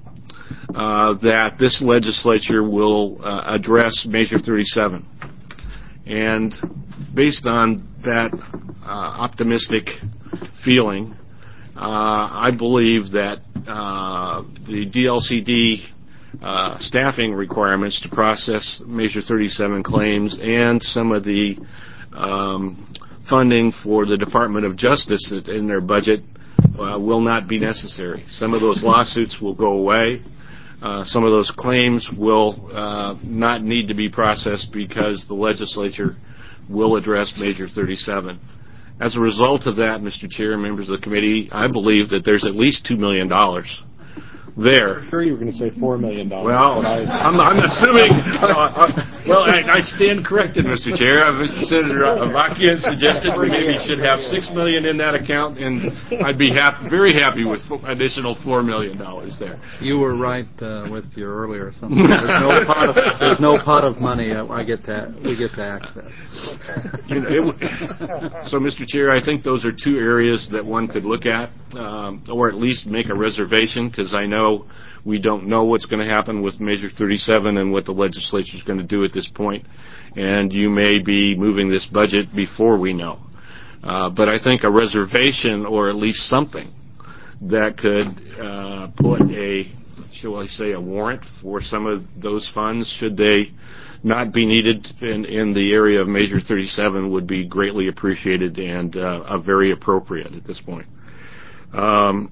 uh, that this legislature will uh, address Measure thirty-seven. And based on that uh, optimistic feeling, Uh, I believe that uh, the D L C D uh, staffing requirements to process Measure thirty-seven claims and some of the um, funding for the Department of Justice in their budget uh, will not be necessary. Some of those lawsuits will go away. Uh, some of those claims will uh, not need to be processed because the legislature will address Measure thirty-seven. As a result of that, Mister Chair and members of the committee, I believe that there's at least two million dollars there. I'm sure you were going to say four million dollars. Well, I, I'm, I'm assuming. Uh, uh, well, I, I stand corrected, Mister Chair. Uh, Mister Senator Avakian suggested we maybe should have six million dollars in that account, and I'd be happy, very happy with additional four million dollars there. You were right uh, with your earlier assumption. There's no pot of, there's no pot of money uh, I get to we get to access. You know, it, so, Mister Chair, I think those are two areas that one could look at, um, or at least make a reservation, because I know we don't know what's going to happen with Measure thirty-seven and what the legislature is going to do at this point, and you may be moving this budget before we know. Uh, but I think a reservation, or at least something, that could uh, put a, shall I say, a warrant for some of those funds, should they not be needed in, in the area of Measure thirty-seven, would be greatly appreciated and uh, uh, very appropriate at this point. Um,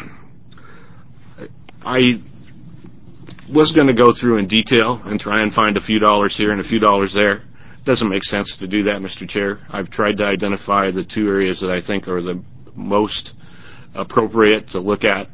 I was going to go through in detail and try and find a few dollars here and a few dollars there. It doesn't make sense to do that, Mister Chair. I've tried to identify the two areas that I think are the most appropriate to look at,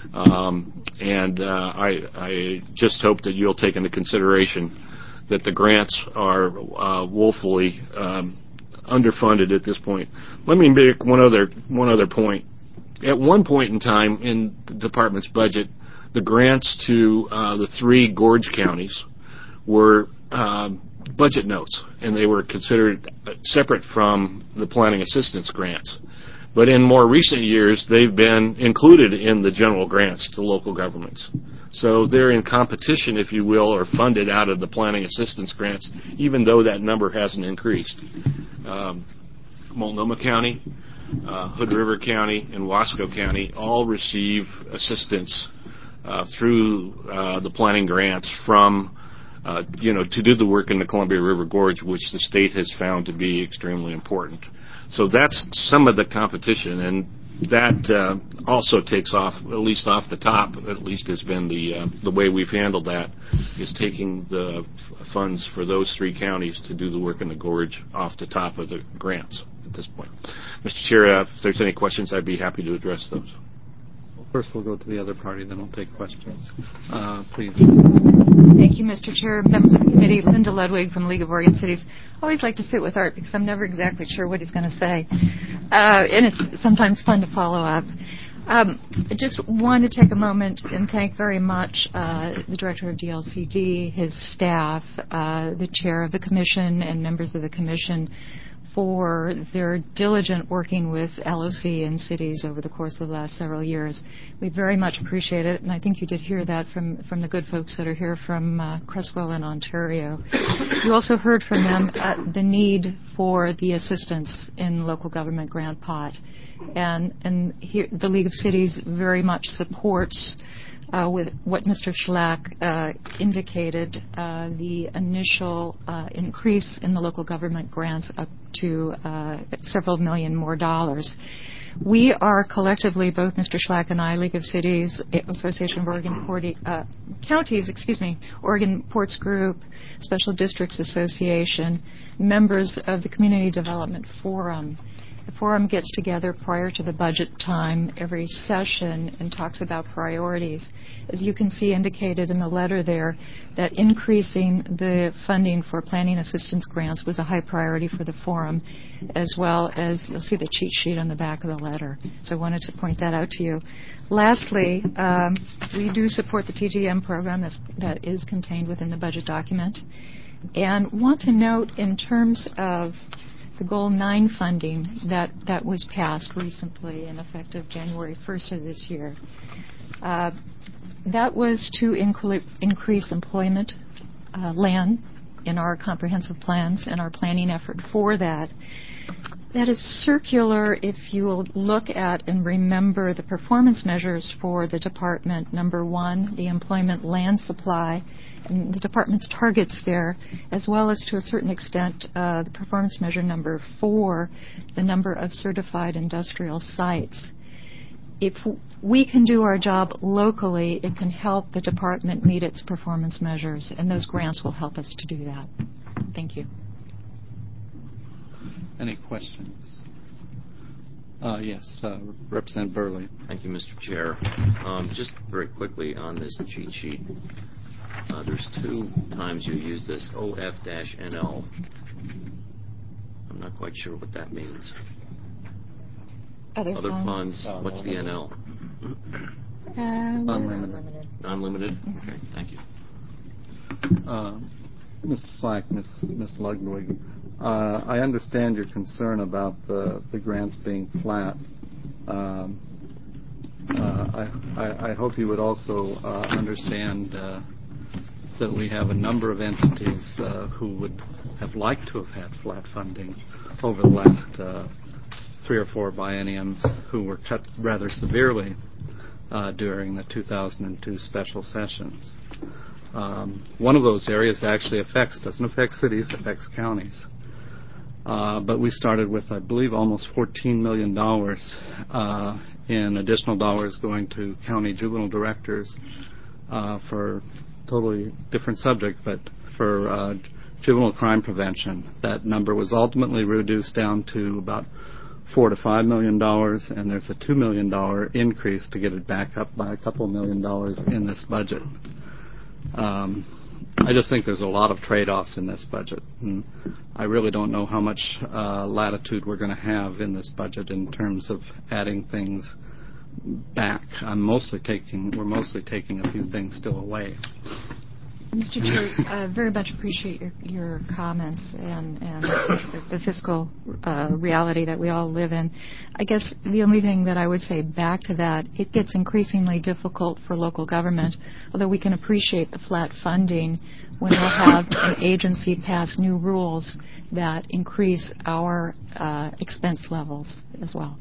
um, and uh, I, I just hope that you'll take into consideration that the grants are uh, woefully um, underfunded at this point. Let me make one other one other point. At one point in time in the department's budget, the grants to uh, the three gorge counties were uh, budget notes, and they were considered separate from the planning assistance grants. But in more recent years, they've been included in the general grants to local governments. So they're in competition, if you will, or funded out of the planning assistance grants, even though that number hasn't increased. Um, Multnomah County, uh, Hood River County, and Wasco County all receive assistance Uh, through uh, the planning grants from, uh, you know, to do the work in the Columbia River Gorge, which the state has found to be extremely important. So that's some of the competition, and that uh, also takes off, at least off the top, at least has been the uh, the way we've handled that, is taking the f- funds for those three counties to do the work in the gorge off the top of the grants at this point. Mister Chair, uh, if there's any questions, I'd be happy to address those. First, we'll go to the other party, then we'll take questions. Uh, please. Thank you, Mister Chair. Members of the committee, Linda Ludwig from the League of Oregon Cities. I always like to sit with Art because I'm never exactly sure what he's going to say. Uh, and it's sometimes fun to follow up. Um, I just want to take a moment and thank very much uh, the director of D L C D, his staff, uh, the chair of the commission, and members of the commission for their diligent working with L O C and cities over the course of the last several years. We very much appreciate it, and I think you did hear that from, from the good folks that are here from uh, Creswell and Ontario. You also heard from them uh, the need for the assistance in local government grant pot, and, and here, the League of Cities very much supports Uh, with what Mister Schlack uh, indicated, uh, the initial uh, increase in the local government grants up to uh, several million more dollars. We are collectively, both Mister Schlack and I, League of Cities, Association of Oregon Porti, uh, Counties, excuse me, Oregon Ports Group, Special Districts Association, members of the Community Development Forum. The forum gets together prior to the budget time every session and talks about priorities. As you can see indicated in the letter there, that increasing the funding for planning assistance grants was a high priority for the forum, as well as you'll see the cheat sheet on the back of the letter. So I wanted to point that out to you. Lastly, um, we do support the T G M program that's, that is contained within the budget document, and want to note in terms of the Goal nine funding that, that was passed recently and effective January first of this year. Uh, that was to inclu- increase employment uh, land in our comprehensive plans and our planning effort for that. That is circular if you will look at and remember the performance measures for the department. Number one, the employment land supply, and the department's targets there, as well as to a certain extent uh, the performance measure number four, the number of certified industrial sites. If we can do our job locally, it can help the department meet its performance measures, and those grants will help us to do that. Thank you. Any questions? Uh, yes, uh, Representative Burley. Thank you, Mister Chair. Um, just very quickly on this cheat sheet, uh, there's two times you use this O F N L. I'm not quite sure what that means. Other, Other funds. funds. Oh, what's the N L? Um, Unlimited. Non-limited? Okay, thank you. Uh, Mister Slack, Miz Miz Ludwig, uh, I understand your concern about the, the grants being flat. Um, uh, I, I, I hope you would also uh, understand uh, that we have a number of entities uh, who would have liked to have had flat funding over the last uh, three or four bienniums, who were cut rather severely uh, during the two thousand two special sessions. Um, one of those areas actually affects, doesn't affect cities, affects counties. Uh, but we started with, I believe, almost fourteen million dollars uh, in additional dollars going to county juvenile directors uh, for totally different subject, but for uh, juvenile crime prevention. That number was ultimately reduced down to about four to five million dollars, and there's a two million dollar increase to get it back up by a couple million dollars in this budget. Um, I just think there's a lot of trade-offs in this budget, and I really don't know how much uh, latitude we're going to have in this budget in terms of adding things back. I'm mostly taking, we're mostly taking a few things still away. Mister Chair, I very much appreciate your, your comments and, and the, the fiscal uh, reality that we all live in. I guess the only thing that I would say back to that, it gets increasingly difficult for local government, although we can appreciate the flat funding when we'll have an agency pass new rules that increase our uh, expense levels as well.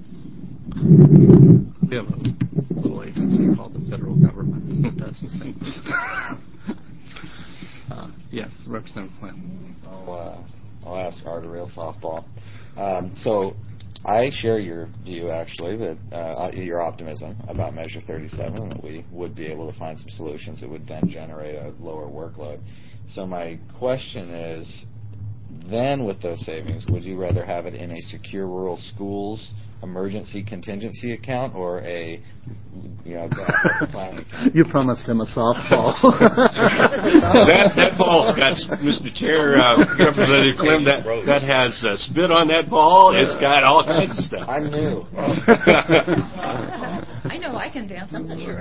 We have a little agency called the federal government that does the same thing. Uh, yes, Representative Clem. So uh, I'll ask Art a real softball. Um, so I share your view, actually, that uh, your optimism about Measure thirty-seven, and that we would be able to find some solutions that would then generate a lower workload. So my question is, then with those savings, would you rather have it in a secure rural schools emergency contingency account or a, you know, planning account? You promised him a softball. that, that ball's got, Mister Chair, uh, Representative Clem, that, that has uh, spit on that ball. It's got all kinds of stuff. I'm new. I know I can dance. I'm not sure.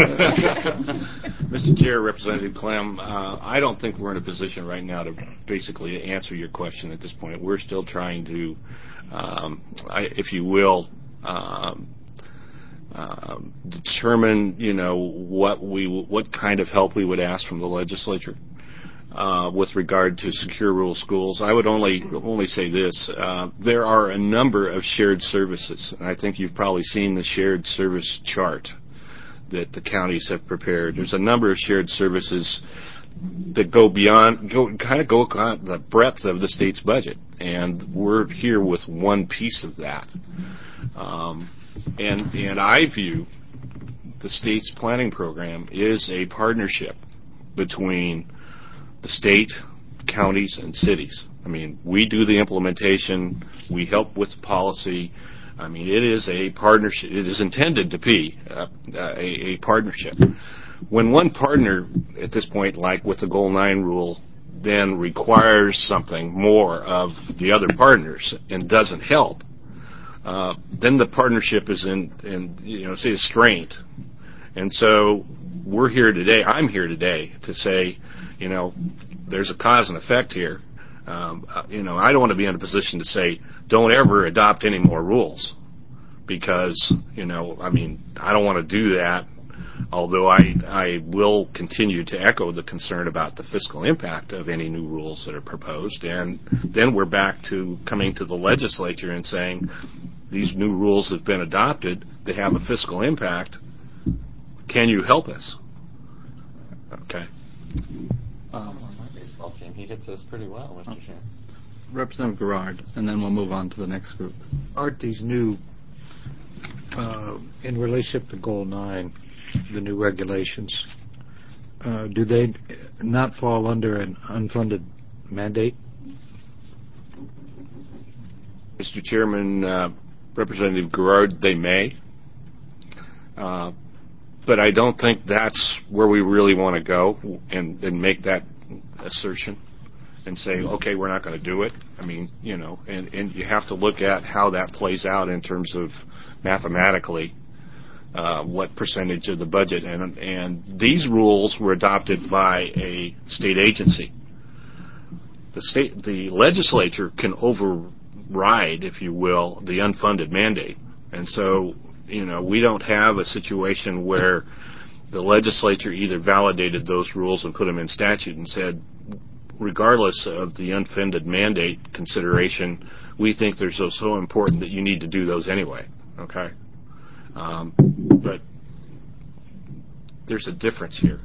Mister Chair, Representative Clem, uh, I don't think we're in a position right now to basically answer your question at this point. We're still trying to, um, I, if you will, um, uh, determine, you know, what we, what kind of help we would ask from the legislature uh, with regard to secure rural schools. I would only only say this: uh, there are a number of shared services. I think you've probably seen the shared service chart that the counties have prepared. There's a number of shared services that go beyond, go kind of go the breadth of the state's budget, and we're here with one piece of that. Um, and and I view the state's planning program is a partnership between the state, counties, and cities. I mean, we do the implementation, we help with policy. I mean, it is a partnership. It is intended to be uh, a, a partnership. When one partner, at this point, like with the Goal nine rule, then requires something more of the other partners and doesn't help, uh, then the partnership is in, in you know, say, strained. And so we're here today, I'm here today to say, you know, there's a cause and effect here. Um, uh, you know, I don't want to be in a position to say, don't ever adopt any more rules, because, you know, I mean, I don't want to do that, although I, I will continue to echo the concern about the fiscal impact of any new rules that are proposed. And then we're back to coming to the legislature and saying, these new rules have been adopted, they have a fiscal impact, can you help us? Okay. Um, my baseball team, he hits us pretty well, Mister Chair. Representative Garrard, and then we'll move on to the next group. Aren't these new, uh, in relationship to Goal nine, the new regulations, uh, do they not fall under an unfunded mandate? Mister Chairman, uh, Representative Garrard, they may. Uh, but I don't think that's where we really want to go and, and make that assertion and say, okay, we're not going to do it. I mean, you know, and, and you have to look at how that plays out in terms of mathematically uh, what percentage of the budget. And, and these rules were adopted by a state agency. The state, the legislature can override, if you will, the unfunded mandate. And so, you know, we don't have a situation where the legislature either validated those rules and put them in statute and said, regardless of the unfunded mandate consideration, we think they're so, so important that you need to do those anyway. Okay? Um, but there's a difference here.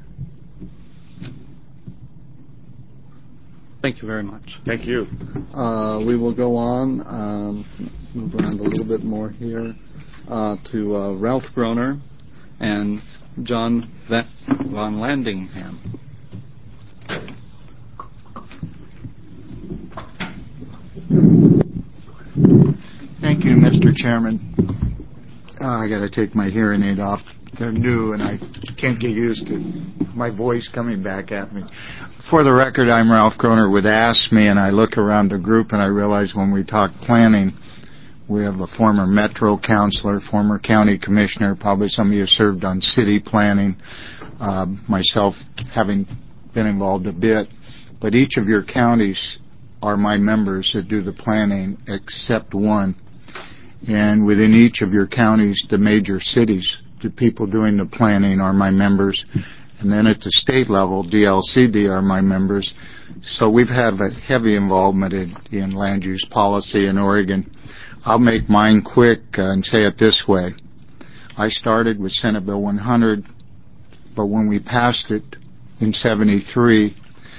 Thank you very much. Thank you. Uh, we will go on, um, move around a little bit more here, uh, to uh, Ralph Groner and John Von Landingham. Thank you, Mister Chairman. Uh, I got to take my hearing aid off. They're new, and I can't get used to my voice coming back at me. For the record, I'm Ralph Groner with Ask Me, and I look around the group, and I realize when we talk planning, we have a former Metro councilor, former county commissioner, probably some of you served on city planning, uh, myself having been involved a bit. But each of your counties are my members that do the planning, except one. And within each of your counties, the major cities, the people doing the planning are my members. And then at the state level, D L C D are my members. So we've had a heavy involvement in, in land use policy in Oregon. I'll make mine quick uh, and say it this way. I started with Senate Bill one hundred, but when we passed it in seventy-three,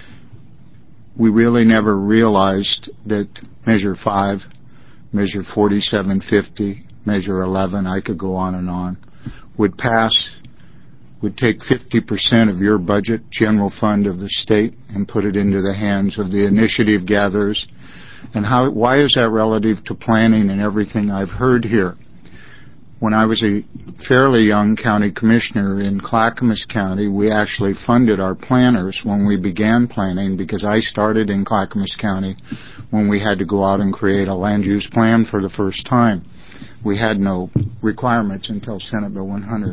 we really never realized that Measure five, Measure forty-seven fifty, Measure eleven, I could go on and on, would pass, would take fifty percent of your budget, general fund of the state, and put it into the hands of the initiative gatherers. And how? Why is that relative to planning and everything I've heard here? When I was a fairly young county commissioner in Clackamas County, we actually funded our planners when we began planning, because I started in Clackamas County when we had to go out and create a land use plan for the first time. We had no requirements until Senate Bill one hundred.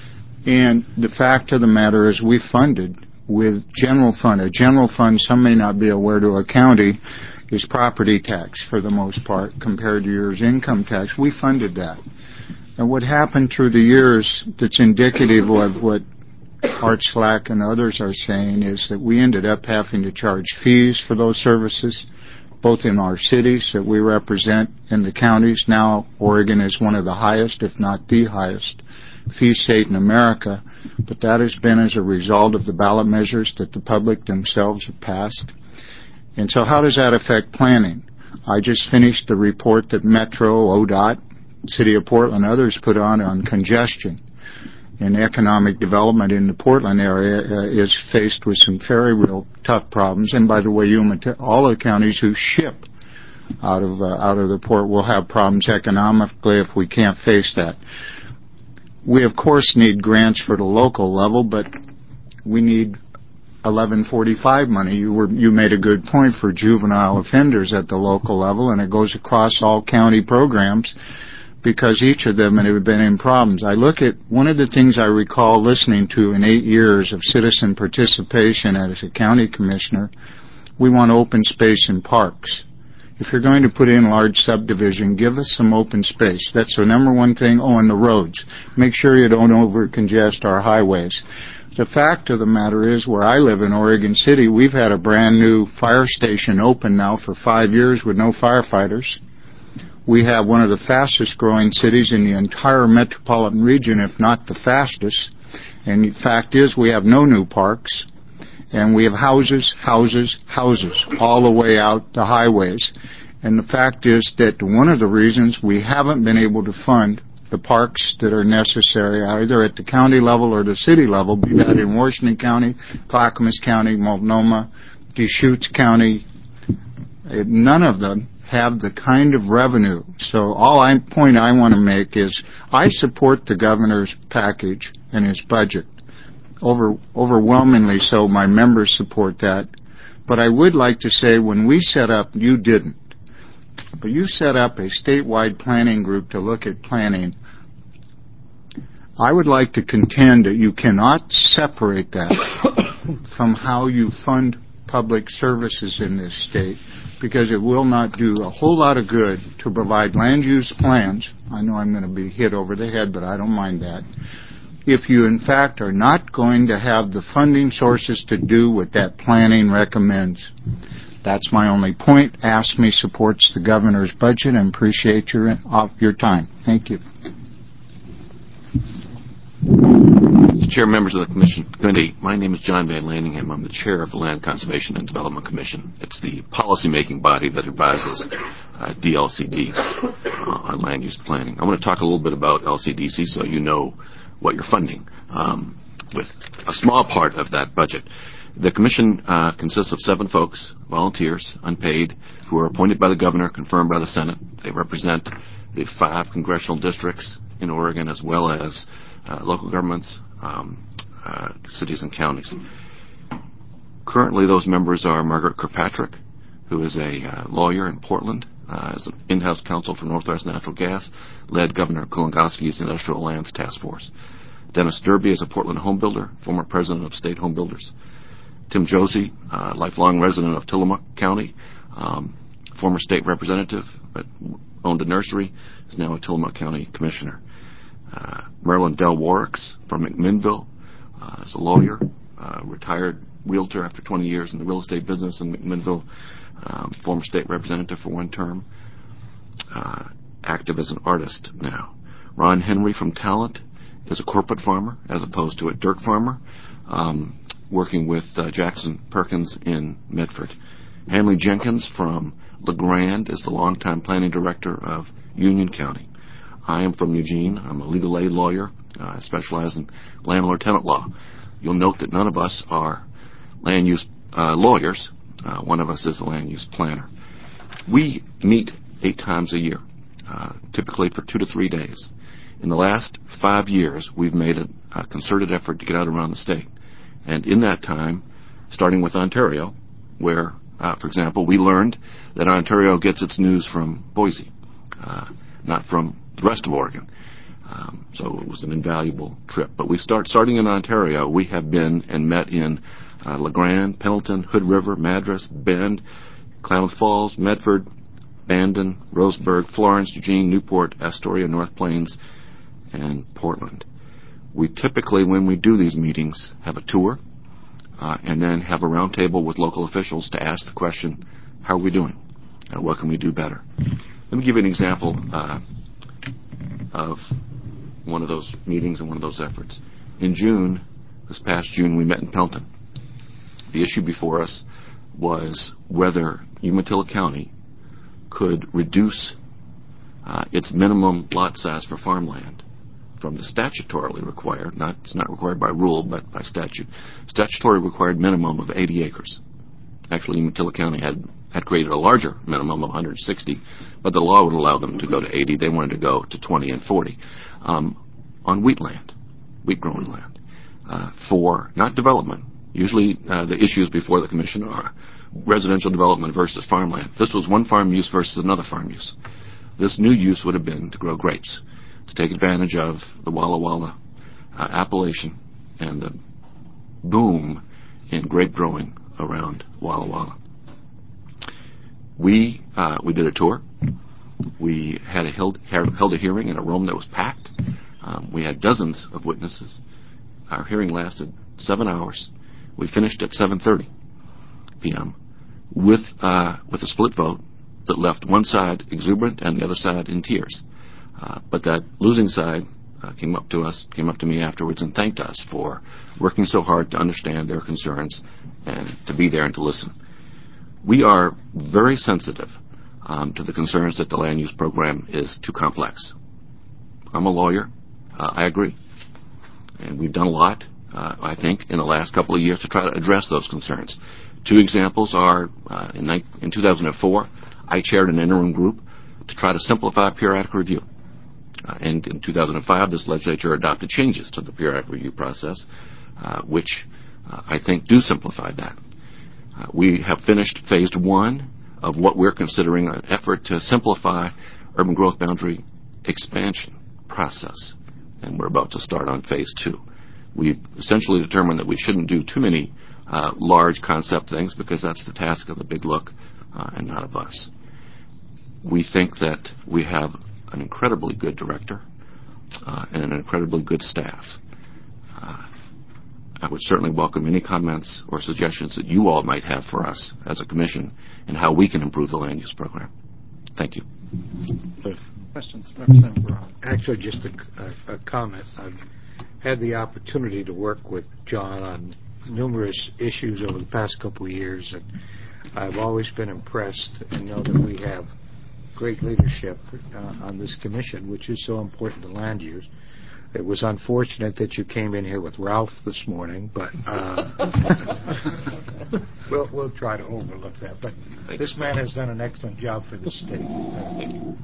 And the fact of the matter is we funded with general fund. A general fund, some may not be aware, to a county is property tax for the most part compared to yours income tax. We funded that. And what happened through the years that's indicative of what Art Slack and others are saying is that we ended up having to charge fees for those services, both in our cities that we represent and the counties. Now Oregon is one of the highest, if not the highest, fee state in America. But that has been as a result of the ballot measures that the public themselves have passed. And so how does that affect planning? I just finished the report that Metro, O D O T, City of Portland, others put on on congestion. And economic development in the Portland area uh, is faced with some very real tough problems. And by the way, Yuma, all the counties who ship out of uh, out of the port will have problems economically if we can't face that. We, of course, need grants for the local level, but we need eleven forty-five money. You were you made a good point for juvenile offenders at the local level, and it goes across all county programs because each of them have been in problems. I look at one of the things I recall listening to in eight years of citizen participation as a county commissioner. We want open space in parks. If you're going to put in large subdivision, give us some open space. That's the number one thing. Oh, and the roads. Make sure you don't over-congest our highways. The fact of the matter is, where I live in Oregon City, we've had a brand new fire station open now for five years with no firefighters. We have one of the fastest growing cities in the entire metropolitan region, if not the fastest. And the fact is, we have no new parks. And we have houses, houses, houses, all the way out the highways. And the fact is that one of the reasons we haven't been able to fund the parks that are necessary, either at the county level or the city level, be that in Washington County, Clackamas County, Multnomah, Deschutes County, none of them have the kind of revenue. So all I point I want to make is I support the governor's package and his budget. Over, overwhelmingly so, my members support that. But I would like to say when we set up, you didn't, but you set up a statewide planning group to look at planning. I would like to contend that you cannot separate that from how you fund public services in this state, because it will not do a whole lot of good to provide land use plans. I know I'm going to be hit over the head, but I don't mind that. If you, in fact, are not going to have the funding sources to do what that planning recommends. That's my only point. AFSCME supports the governor's budget and appreciate your, uh, your time. Thank you. Mister Chair, members of the commission committee, my name is John Van Landingham. I'm the chair of the Land Conservation and Development Commission. It's the policy-making body that advises uh, D L C D uh, on land use planning. I want to talk a little bit about L C D C so you know what you're funding. Um, with a small part of that budget, the commission uh, consists of seven folks, volunteers, unpaid, who are appointed by the governor, confirmed by the Senate. They represent the five congressional districts in Oregon, as well as uh, local governments, um, uh, cities and counties. Currently, those members are Margaret Kirkpatrick, who is a uh, lawyer in Portland, uh, as an in-house counsel for Northwest Natural Gas, led Governor Kulongoski's Industrial Lands Task Force. Dennis Derby is a Portland home builder, former president of State Home Builders. Tim Josie, uh, lifelong resident of Tillamook County, um, former state representative, but owned a nursery, is now a Tillamook County commissioner. Uh, Marilyn Del Warricks from McMinnville uh, is a lawyer, uh, retired realtor after twenty years in the real estate business in McMinnville, um, former state representative for one term, uh, active as an artist now. Ron Henry from Talent is a corporate farmer as opposed to a dirt farmer, um, working with uh, Jackson Perkins in Medford. Hanley Jenkins from LeGrand is the longtime planning director of Union County. I am from Eugene. I'm a legal aid lawyer. Uh, I specialize in landlord-tenant law. You'll note that none of us are land use uh, lawyers. Uh, one of us is a land use planner. We meet eight times a year, uh, typically for two to three days. In the last five years, we've made a, a concerted effort to get out around the state. And in that time, starting with Ontario, where, uh, for example, we learned that Ontario gets its news from Boise, uh, not from the rest of Oregon. Um, so it was an invaluable trip. But we start starting in Ontario. We have been and met in uh, LeGrand, Pendleton, Hood River, Madras, Bend, Klamath Falls, Medford, Bandon, Roseburg, Florence, Eugene, Newport, Astoria, North Plains, and Portland. We typically, when we do these meetings, have a tour uh, and then have a roundtable with local officials to ask the question, how are we doing? Uh, what can we do better? Let me give you an example uh, of one of those meetings and one of those efforts. In June, this past June, we met in Pelton. The issue before us was whether Umatilla County could reduce uh, its minimum lot size for farmland from the statutorily required, not it's not required by rule, but by statute, statutory required minimum of eighty acres. Actually, Umatilla County had, had created a larger minimum of one hundred sixty, but the law would allow them to go to eighty. They wanted to go to twenty and forty um, on wheat land, wheat-growing land, uh, for not development. Usually uh, the issues before the commission are residential development versus farmland. This was one farm use versus another farm use. This new use would have been to grow grapes, to take advantage of the Walla Walla uh, appellation and the boom in grape growing around Walla Walla. We uh, we did a tour. We had a held, held a hearing in a room that was packed. Um, we had dozens of witnesses. Our hearing lasted seven hours. We finished at seven thirty p.m. with uh, with a split vote that left one side exuberant and the other side in tears. Uh, but that losing side uh, came up to us, came up to me afterwards and thanked us for working so hard to understand their concerns and to be there and to listen. We are very sensitive um, to the concerns that the land use program is too complex. I'm a lawyer. Uh, I agree. And we've done a lot, uh, I think, in the last couple of years to try to address those concerns. Two examples are, uh, in, in two thousand four, I chaired an interim group to try to simplify periodic review. Uh, and in two thousand five, this legislature adopted changes to the periodic review process, uh, which uh, I think do simplify that. Uh, we have finished phase one of what we're considering an effort to simplify urban growth boundary expansion process, and we're about to start on phase two. We've essentially determined that we shouldn't do too many uh, large concept things because that's the task of the Big Look uh, and not of us. We think that we have an incredibly good director uh, and an incredibly good staff. Uh, I would certainly welcome any comments or suggestions that you all might have for us as a commission and how we can improve the land use program. Thank you. Questions? Representative Brown. Actually, just a, a, a comment. I've had the opportunity to work with John on numerous issues over the past couple of years, and I've always been impressed and know that we have great leadership uh, on this commission, which is so important to land use. It was unfortunate that you came in here with Ralph this morning, but uh, we'll, we'll try to overlook that. But Thank this man has done an excellent job for the state. Uh, Thank you.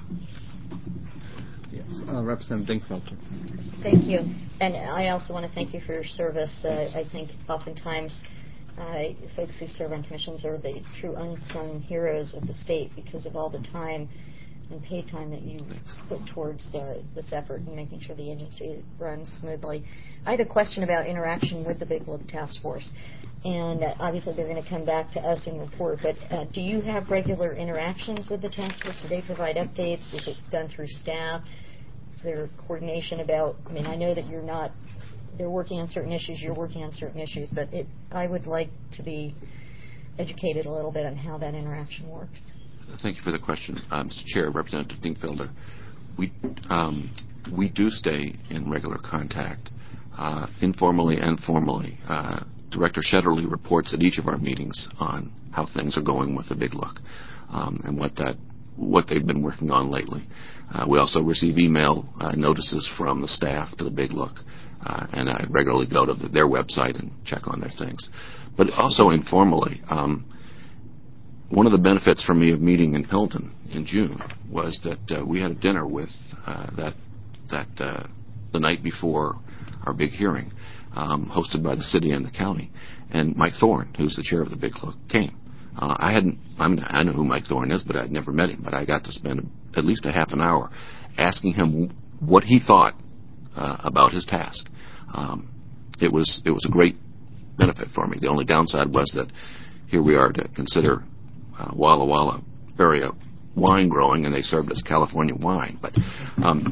Yes, uh, Representative Dinkfelter. Thank you. And I also want to thank you for your service. Uh, I think oftentimes uh, folks who serve on commissions are the true unsung heroes of the state because of all the time and paid time that you put towards the, this effort in making sure the agency runs smoothly. I had a question about interaction with the Big Look Task Force. And uh, obviously they're going to come back to us and report, but uh, do you have regular interactions with the task force? Do they provide updates? Is it done through staff? Is there coordination about, I mean, I know that you're not, they're working on certain issues, you're working on certain issues, but it, I would like to be educated a little bit on how that interaction works. Thank you for the question, uh, Mister Chair, Representative Dinkfelder. We um, we do stay in regular contact, uh, informally and formally. Uh, Director Shetterly reports at each of our meetings on how things are going with the Big Look um, and what that what they've been working on lately. Uh, we also receive email uh, notices from the staff to the Big Look, uh, and I regularly go to the, their website and check on their things. But also informally. Um, One of the benefits for me of meeting in Hilton in June was that uh, we had a dinner with uh, that that uh, the night before our big hearing, um, hosted by the city and the county, and Mike Thorne, who's the chair of the Big Look, came. Uh, I hadn't, I mean, I know who Mike Thorne is, but I'd never met him. But I got to spend at least a half an hour asking him what he thought uh, about his task. Um, it was it was a great benefit for me. The only downside was that here we are to consider Uh, Walla Walla area wine growing, and they served us California wine. But um,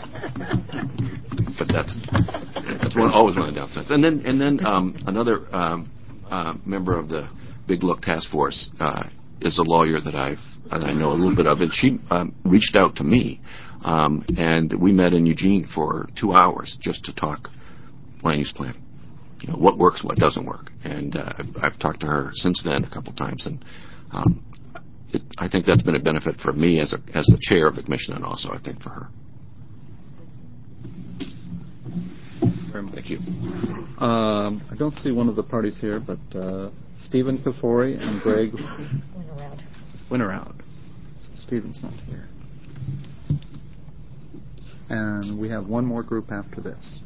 but that's that's one, always one of the downsides. And then and then um, another um, uh, member of the Big Look Task Force uh, is a lawyer that I've that I know a little bit of, and she um, reached out to me, um, and we met in Eugene for two hours just to talk land use plan. You know, what works, what doesn't work, and uh, I've, I've talked to her since then a couple times, and um, it, I think that's been a benefit for me as a as the chair of the commission, and also I think for her. Thank you. Um, I don't see one of the parties here, but uh, Stephen Kafori and Greg Winterround. Winterround. So Stephen's not here, and we have one more group after this.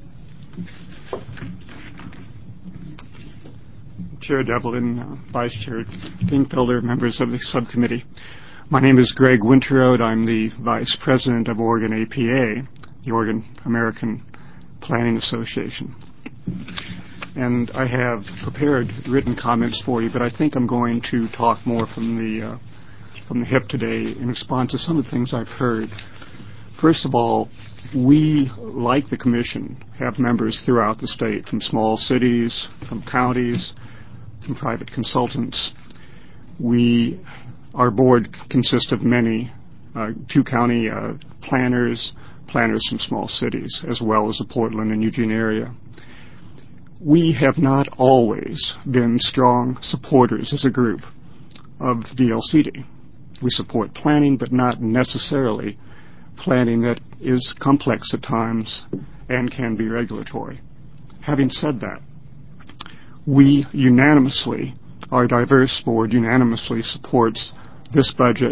Chair Devlin, uh, Vice Chair Dinkfelder, members of the subcommittee. My name is Greg Winterroad. I'm the Vice President of Oregon A P A, the Oregon American Planning Association. And I have prepared written comments for you, but I think I'm going to talk more from the uh, from the hip today in response to some of the things I've heard. First of all, we, like the Commission, have members throughout the state, from small cities, from counties, from private consultants. We, our board consists of many, uh, two county uh, planners, planners from small cities, as well as the Portland and Eugene area. We have not always been strong supporters as a group of D L C D. We support planning, but not necessarily planning that is complex at times and can be regulatory. Having said that, we unanimously, our diverse board unanimously supports this budget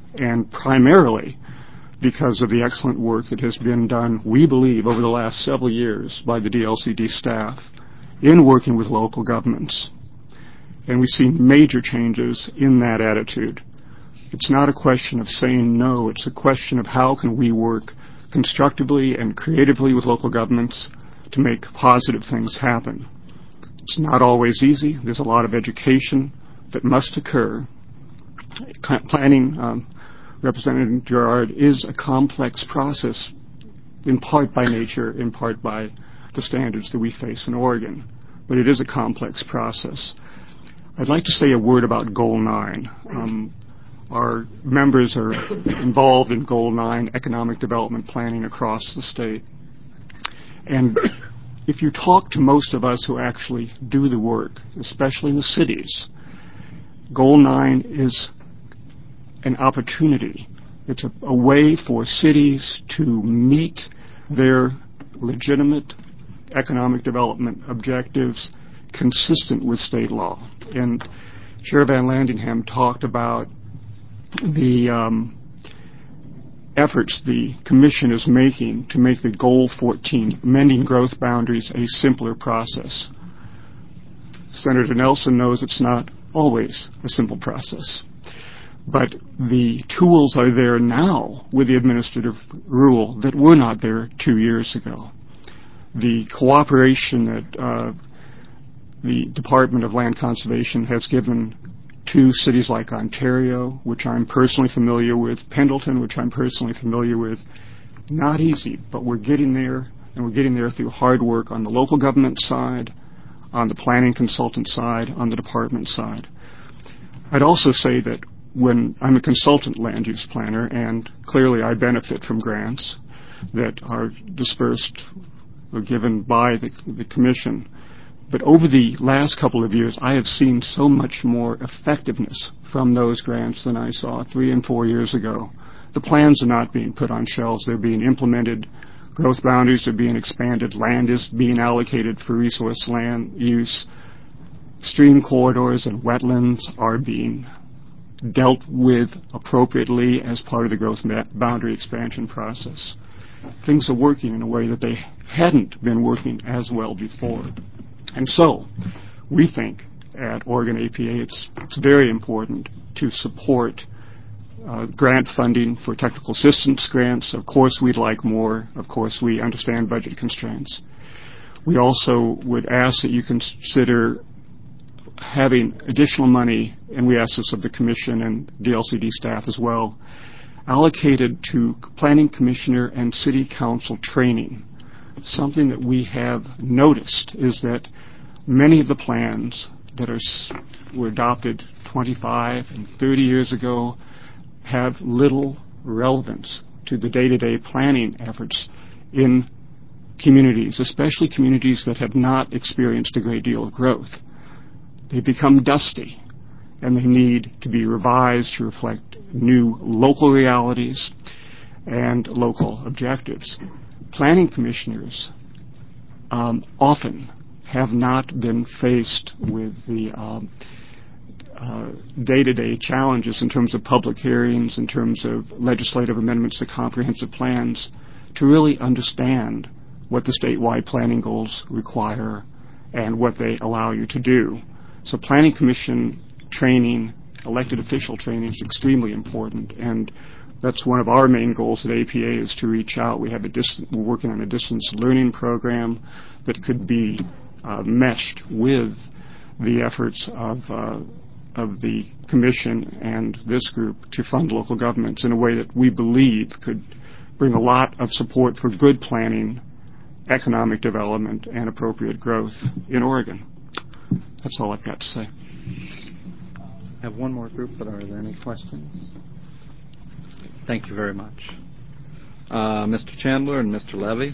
and primarily because of the excellent work that has been done, we believe, over the last several years by the D L C D staff in working with local governments. And we see major changes in that attitude. It's not a question of saying no, it's a question of how can we work constructively and creatively with local governments to make positive things happen. It's not always easy. There's a lot of education that must occur. Planning, um, Representative Gerard, is a complex process, in part by nature, in part by the standards that we face in Oregon. But it is a complex process. I'd like to say a word about Goal nine. Um, our members are involved in Goal nine economic development planning across the state. And if you talk to most of us who actually do the work, especially in the cities, Goal nine is an opportunity. It's a, a way for cities to meet their legitimate economic development objectives consistent with state law. And Chair Van Landingham talked about the um, efforts the Commission is making to make the Goal fourteen, mending growth boundaries, a simpler process. Senator Nelson knows it's not always a simple process. But the tools are there now with the administrative rule that were not there two years ago. The cooperation that uh, the Department of Land Conservation has given to cities like Ontario, which I'm personally familiar with, Pendleton, which I'm personally familiar with, not easy, but we're getting there, and we're getting there through hard work on the local government side, on the planning consultant side, on the department side. I'd also say that when I'm a consultant land use planner, and clearly I benefit from grants that are dispersed or given by the, the Commission, but over the last couple of years, I have seen so much more effectiveness from those grants than I saw three and four years ago. The plans are not being put on shelves. They're being implemented. Growth boundaries are being expanded. Land is being allocated for resource land use. Stream corridors and wetlands are being dealt with appropriately as part of the growth boundary expansion process. Things are working in a way that they hadn't been working as well before. And so, we think at Oregon A P A it's, it's very important to support uh, grant funding for technical assistance grants. Of course, we'd like more. Of course, we understand budget constraints. We also would ask that you consider having additional money, and we ask this of the Commission and D L C D staff as well, allocated to Planning Commissioner and City Council training. Something that we have noticed is that many of the plans that are were adopted twenty-five and thirty years ago have little relevance to the day-to-day planning efforts in communities, especially communities that have not experienced a great deal of growth. They become dusty, and they need to be revised to reflect new local realities and local objectives. Planning commissioners um, often have not been faced with the um, uh, day-to-day challenges in terms of public hearings, in terms of legislative amendments to comprehensive plans, to really understand what the statewide planning goals require and what they allow you to do. So planning commission training, elected official training is extremely important, and that's one of our main goals at A P A is to reach out. We have a distant, we're working on a distance learning program that could be uh, meshed with the efforts of uh, of the Commission and this group to fund local governments in a way that we believe could bring a lot of support for good planning, economic development, and appropriate growth in Oregon. That's all I've got to say. I have one more group, but are there any questions? Thank you very much. Uh, Mister Chandler and Mister Levy.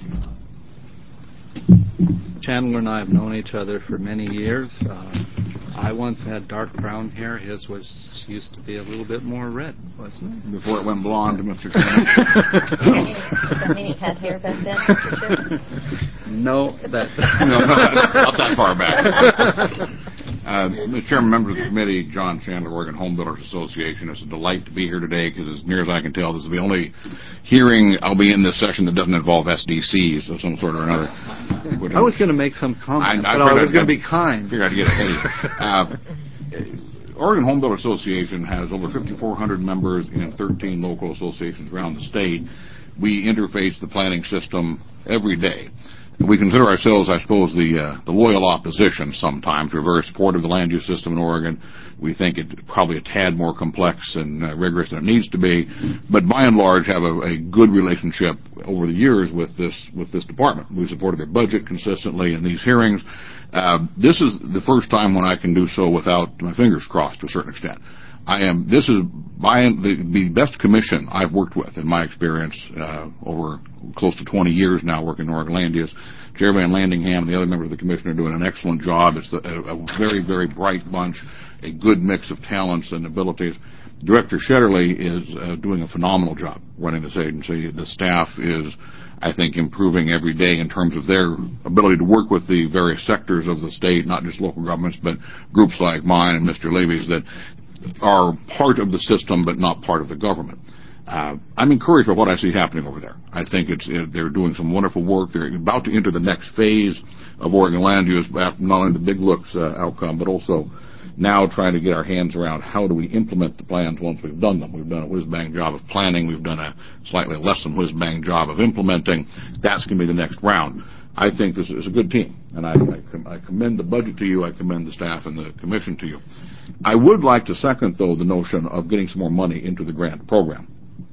Chandler and I have known each other for many years. Uh, I once had dark brown hair. His was used to be a little bit more red, wasn't it? Before it went blonde, Mister Chairman. Does that mean he had hair back then, Mister Chair? No, that no, not, not that far back. Uh, Mister Chairman, members of the committee, John Chandler, Oregon Home Builders Association. It's a delight to be here today because, as near as I can tell, this is the only hearing I'll be in this session that doesn't involve S D Cs of some sort or another. I was going to make some comment, I, I but I was going to be I kind. Figured I'd get ahead. Uh, Oregon Home Builder Association has over fifty-four hundred members in thirteen local associations around the state. We interface the planning system every day. We consider ourselves, I suppose, the uh, the loyal opposition sometimes. We're very supportive of the land use system in Oregon. We think it's probably a tad more complex and uh, rigorous than it needs to be, but by and large have a, a good relationship over the years with this with this department. We've supported their budget consistently in these hearings. Uh, this is the first time when I can do so without my fingers crossed to a certain extent. I am. This is by the, the best commission I've worked with in my experience uh, over close to twenty years now working in Oregon Land Use. Chair Van Landingham and the other members of the commission are doing an excellent job. It's a, a very, very bright bunch, a good mix of talents and abilities. Director Shetterly is uh, doing a phenomenal job running this agency. The staff is, I think, improving every day in terms of their ability to work with the various sectors of the state, not just local governments, but groups like mine and Mister Levy's that are part of the system but not part of the government. Uh, I'm encouraged by what I see happening over there. I think it's uh, they're doing some wonderful work. They're about to enter the next phase of Oregon land use, not only the Big Looks uh, outcome, but also now trying to get our hands around how do we implement the plans once we've done them. We've done a whiz-bang job of planning. We've done a slightly less than whiz-bang job of implementing. That's going to be the next round. I think this is a good team, and I, I, I commend the budget to you. I commend the staff and the commission to you. I would like to second, though, the notion of getting some more money into the grant program.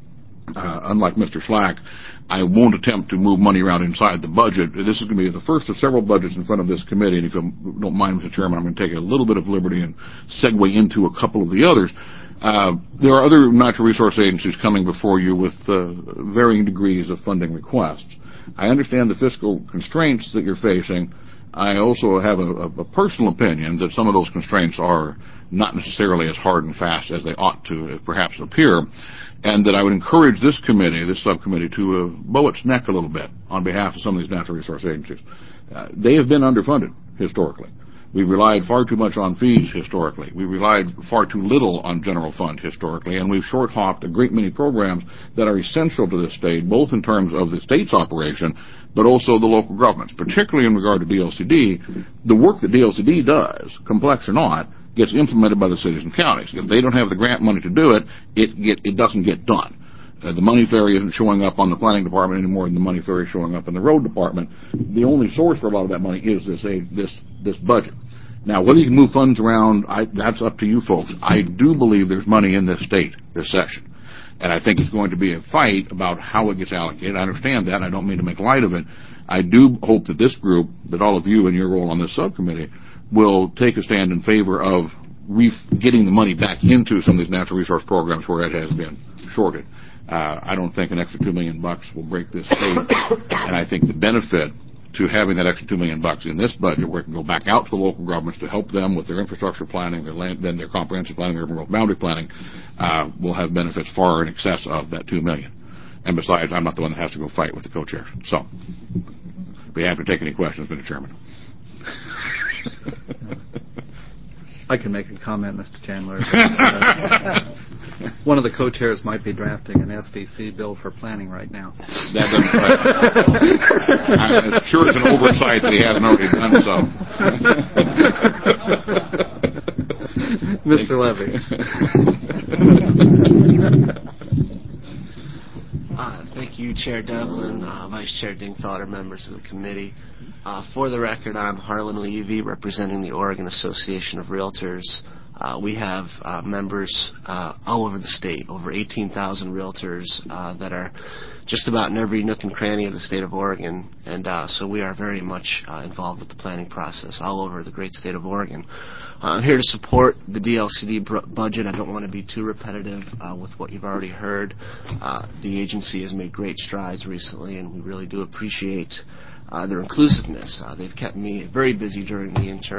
Uh, unlike Mister Slack, I won't attempt to move money around inside the budget. This is going to be the first of several budgets in front of this committee, and if you don't mind, Mister Chairman, I'm going to take a little bit of liberty and segue into a couple of the others. Uh, there are other natural resource agencies coming before you with uh, varying degrees of funding requests. I understand the fiscal constraints that you're facing. I also have a, a personal opinion that some of those constraints are not necessarily as hard and fast as they ought to perhaps appear, and that I would encourage this committee, this subcommittee, to uh, bow its neck a little bit on behalf of some of these natural resource agencies. Uh, they have been underfunded historically. We've relied far too much on fees historically. We relied far too little on general fund historically, and we've short-hopped a great many programs that are essential to the state, both in terms of the state's operation, but also the local governments, particularly in regard to D L C D. The work that D L C D does, complex or not, gets implemented by the cities and counties. If they don't have the grant money to do it, it, get, it doesn't get done. Uh, the money ferry isn't showing up on the planning department any more than the money ferry is showing up in the road department. The only source for a lot of that money is this a, this this budget. Now, whether you can move funds around, I, that's up to you folks. I do believe there's money in this state this session, and I think it's going to be a fight about how it gets allocated. I understand that. I don't mean to make light of it. I do hope that this group, that all of you in your role on this subcommittee, will take a stand in favor of re- getting the money back into some of these natural resource programs where it has been shorted. Uh, I don't think an extra two million bucks will break this state, and I think the benefit to having that extra two million bucks in this budget, where it can go back out to the local governments to help them with their infrastructure planning, their land, then their comprehensive planning, their urban growth boundary planning, uh, will have benefits far in excess of that two million. And besides, I'm not the one that has to go fight with the co-chairs. So, be happy to take any questions, Mister Chairman. I can make a comment, Mister Chandler. Uh, one of the co-chairs might be drafting an S D C bill for planning right now. That I'm sure it's an oversight that he hasn't already done so. Mister Levy. Uh, thank you, Chair Devlin, uh, Vice Chair Dingfelder, members of the committee. Uh, for the record, I'm Harlan Levy, representing the Oregon Association of Realtors. Uh, we have uh, members uh, all over the state, over eighteen thousand realtors uh, that are just about in every nook and cranny of the state of Oregon, and uh, so we are very much uh, involved with the planning process all over the great state of Oregon. Uh, I'm here to support the D L C D br- budget. I don't want to be too repetitive uh, with what you've already heard. Uh, the agency has made great strides recently, and we really do appreciate uh, their inclusiveness. Uh, they've kept me very busy during the interim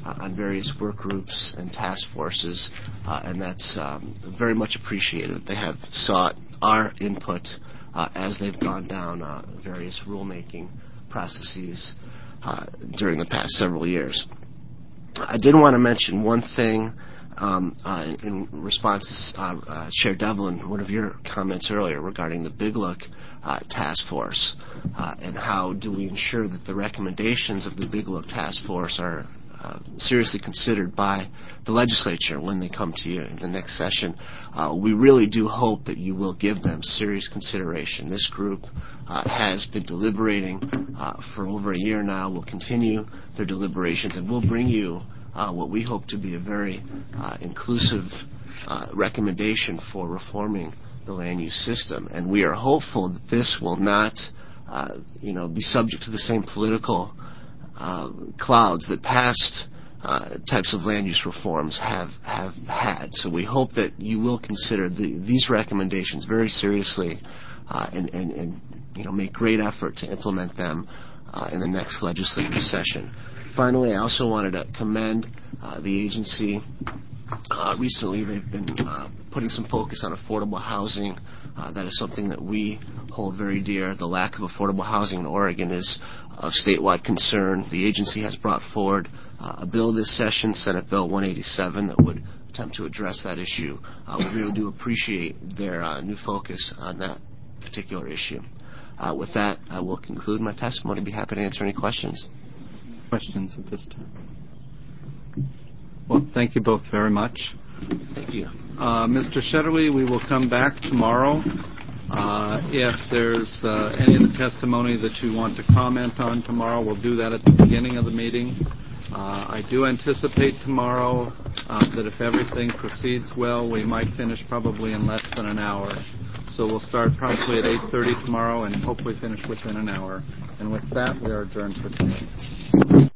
uh, on various work groups and task forces, uh, and that's um, very much appreciated. They have sought our input uh, as they've gone down uh, various rulemaking processes uh, during the past several years. I did want to mention one thing um, uh, in response to uh, uh, Chair Devlin, one of your comments earlier regarding the Big Look uh, Task Force, uh, and how do we ensure that the recommendations of the Big Look Task Force are uh, seriously considered by the legislature when they come to you in the next session. Uh, we really do hope that you will give them serious consideration. This group uh, has been deliberating uh, for over a year now. We'll continue their deliberations, and we'll bring you Uh, what we hope to be a very uh, inclusive uh, recommendation for reforming the land use system. And we are hopeful that this will not, uh, you know, be subject to the same political uh, clouds that past uh, types of land use reforms have, have had. So we hope that you will consider the, these recommendations very seriously uh, and, and, and, you know, make great effort to implement them uh, in the next legislative session. Finally, I also wanted to commend uh, the agency. Uh, recently, they've been uh, putting some focus on affordable housing. Uh, that is something that we hold very dear. The lack of affordable housing in Oregon is of statewide concern. The agency has brought forward uh, a bill this session, Senate Bill one eighty-seven, that would attempt to address that issue. Uh, we really do appreciate their uh, new focus on that particular issue. Uh, with that, I will conclude my testimony. I'd be happy to answer any questions. Questions at this time? Well, thank you both very much. Thank you. Uh, Mister Shetterly, we will come back tomorrow. Uh, if there's uh, any of the testimony that you want to comment on tomorrow, we'll do that at the beginning of the meeting. Uh, I do anticipate tomorrow uh, that if everything proceeds well, we might finish probably in less than an hour. So we'll start promptly at eight thirty tomorrow and hopefully finish within an hour. And with that, we are adjourned for today.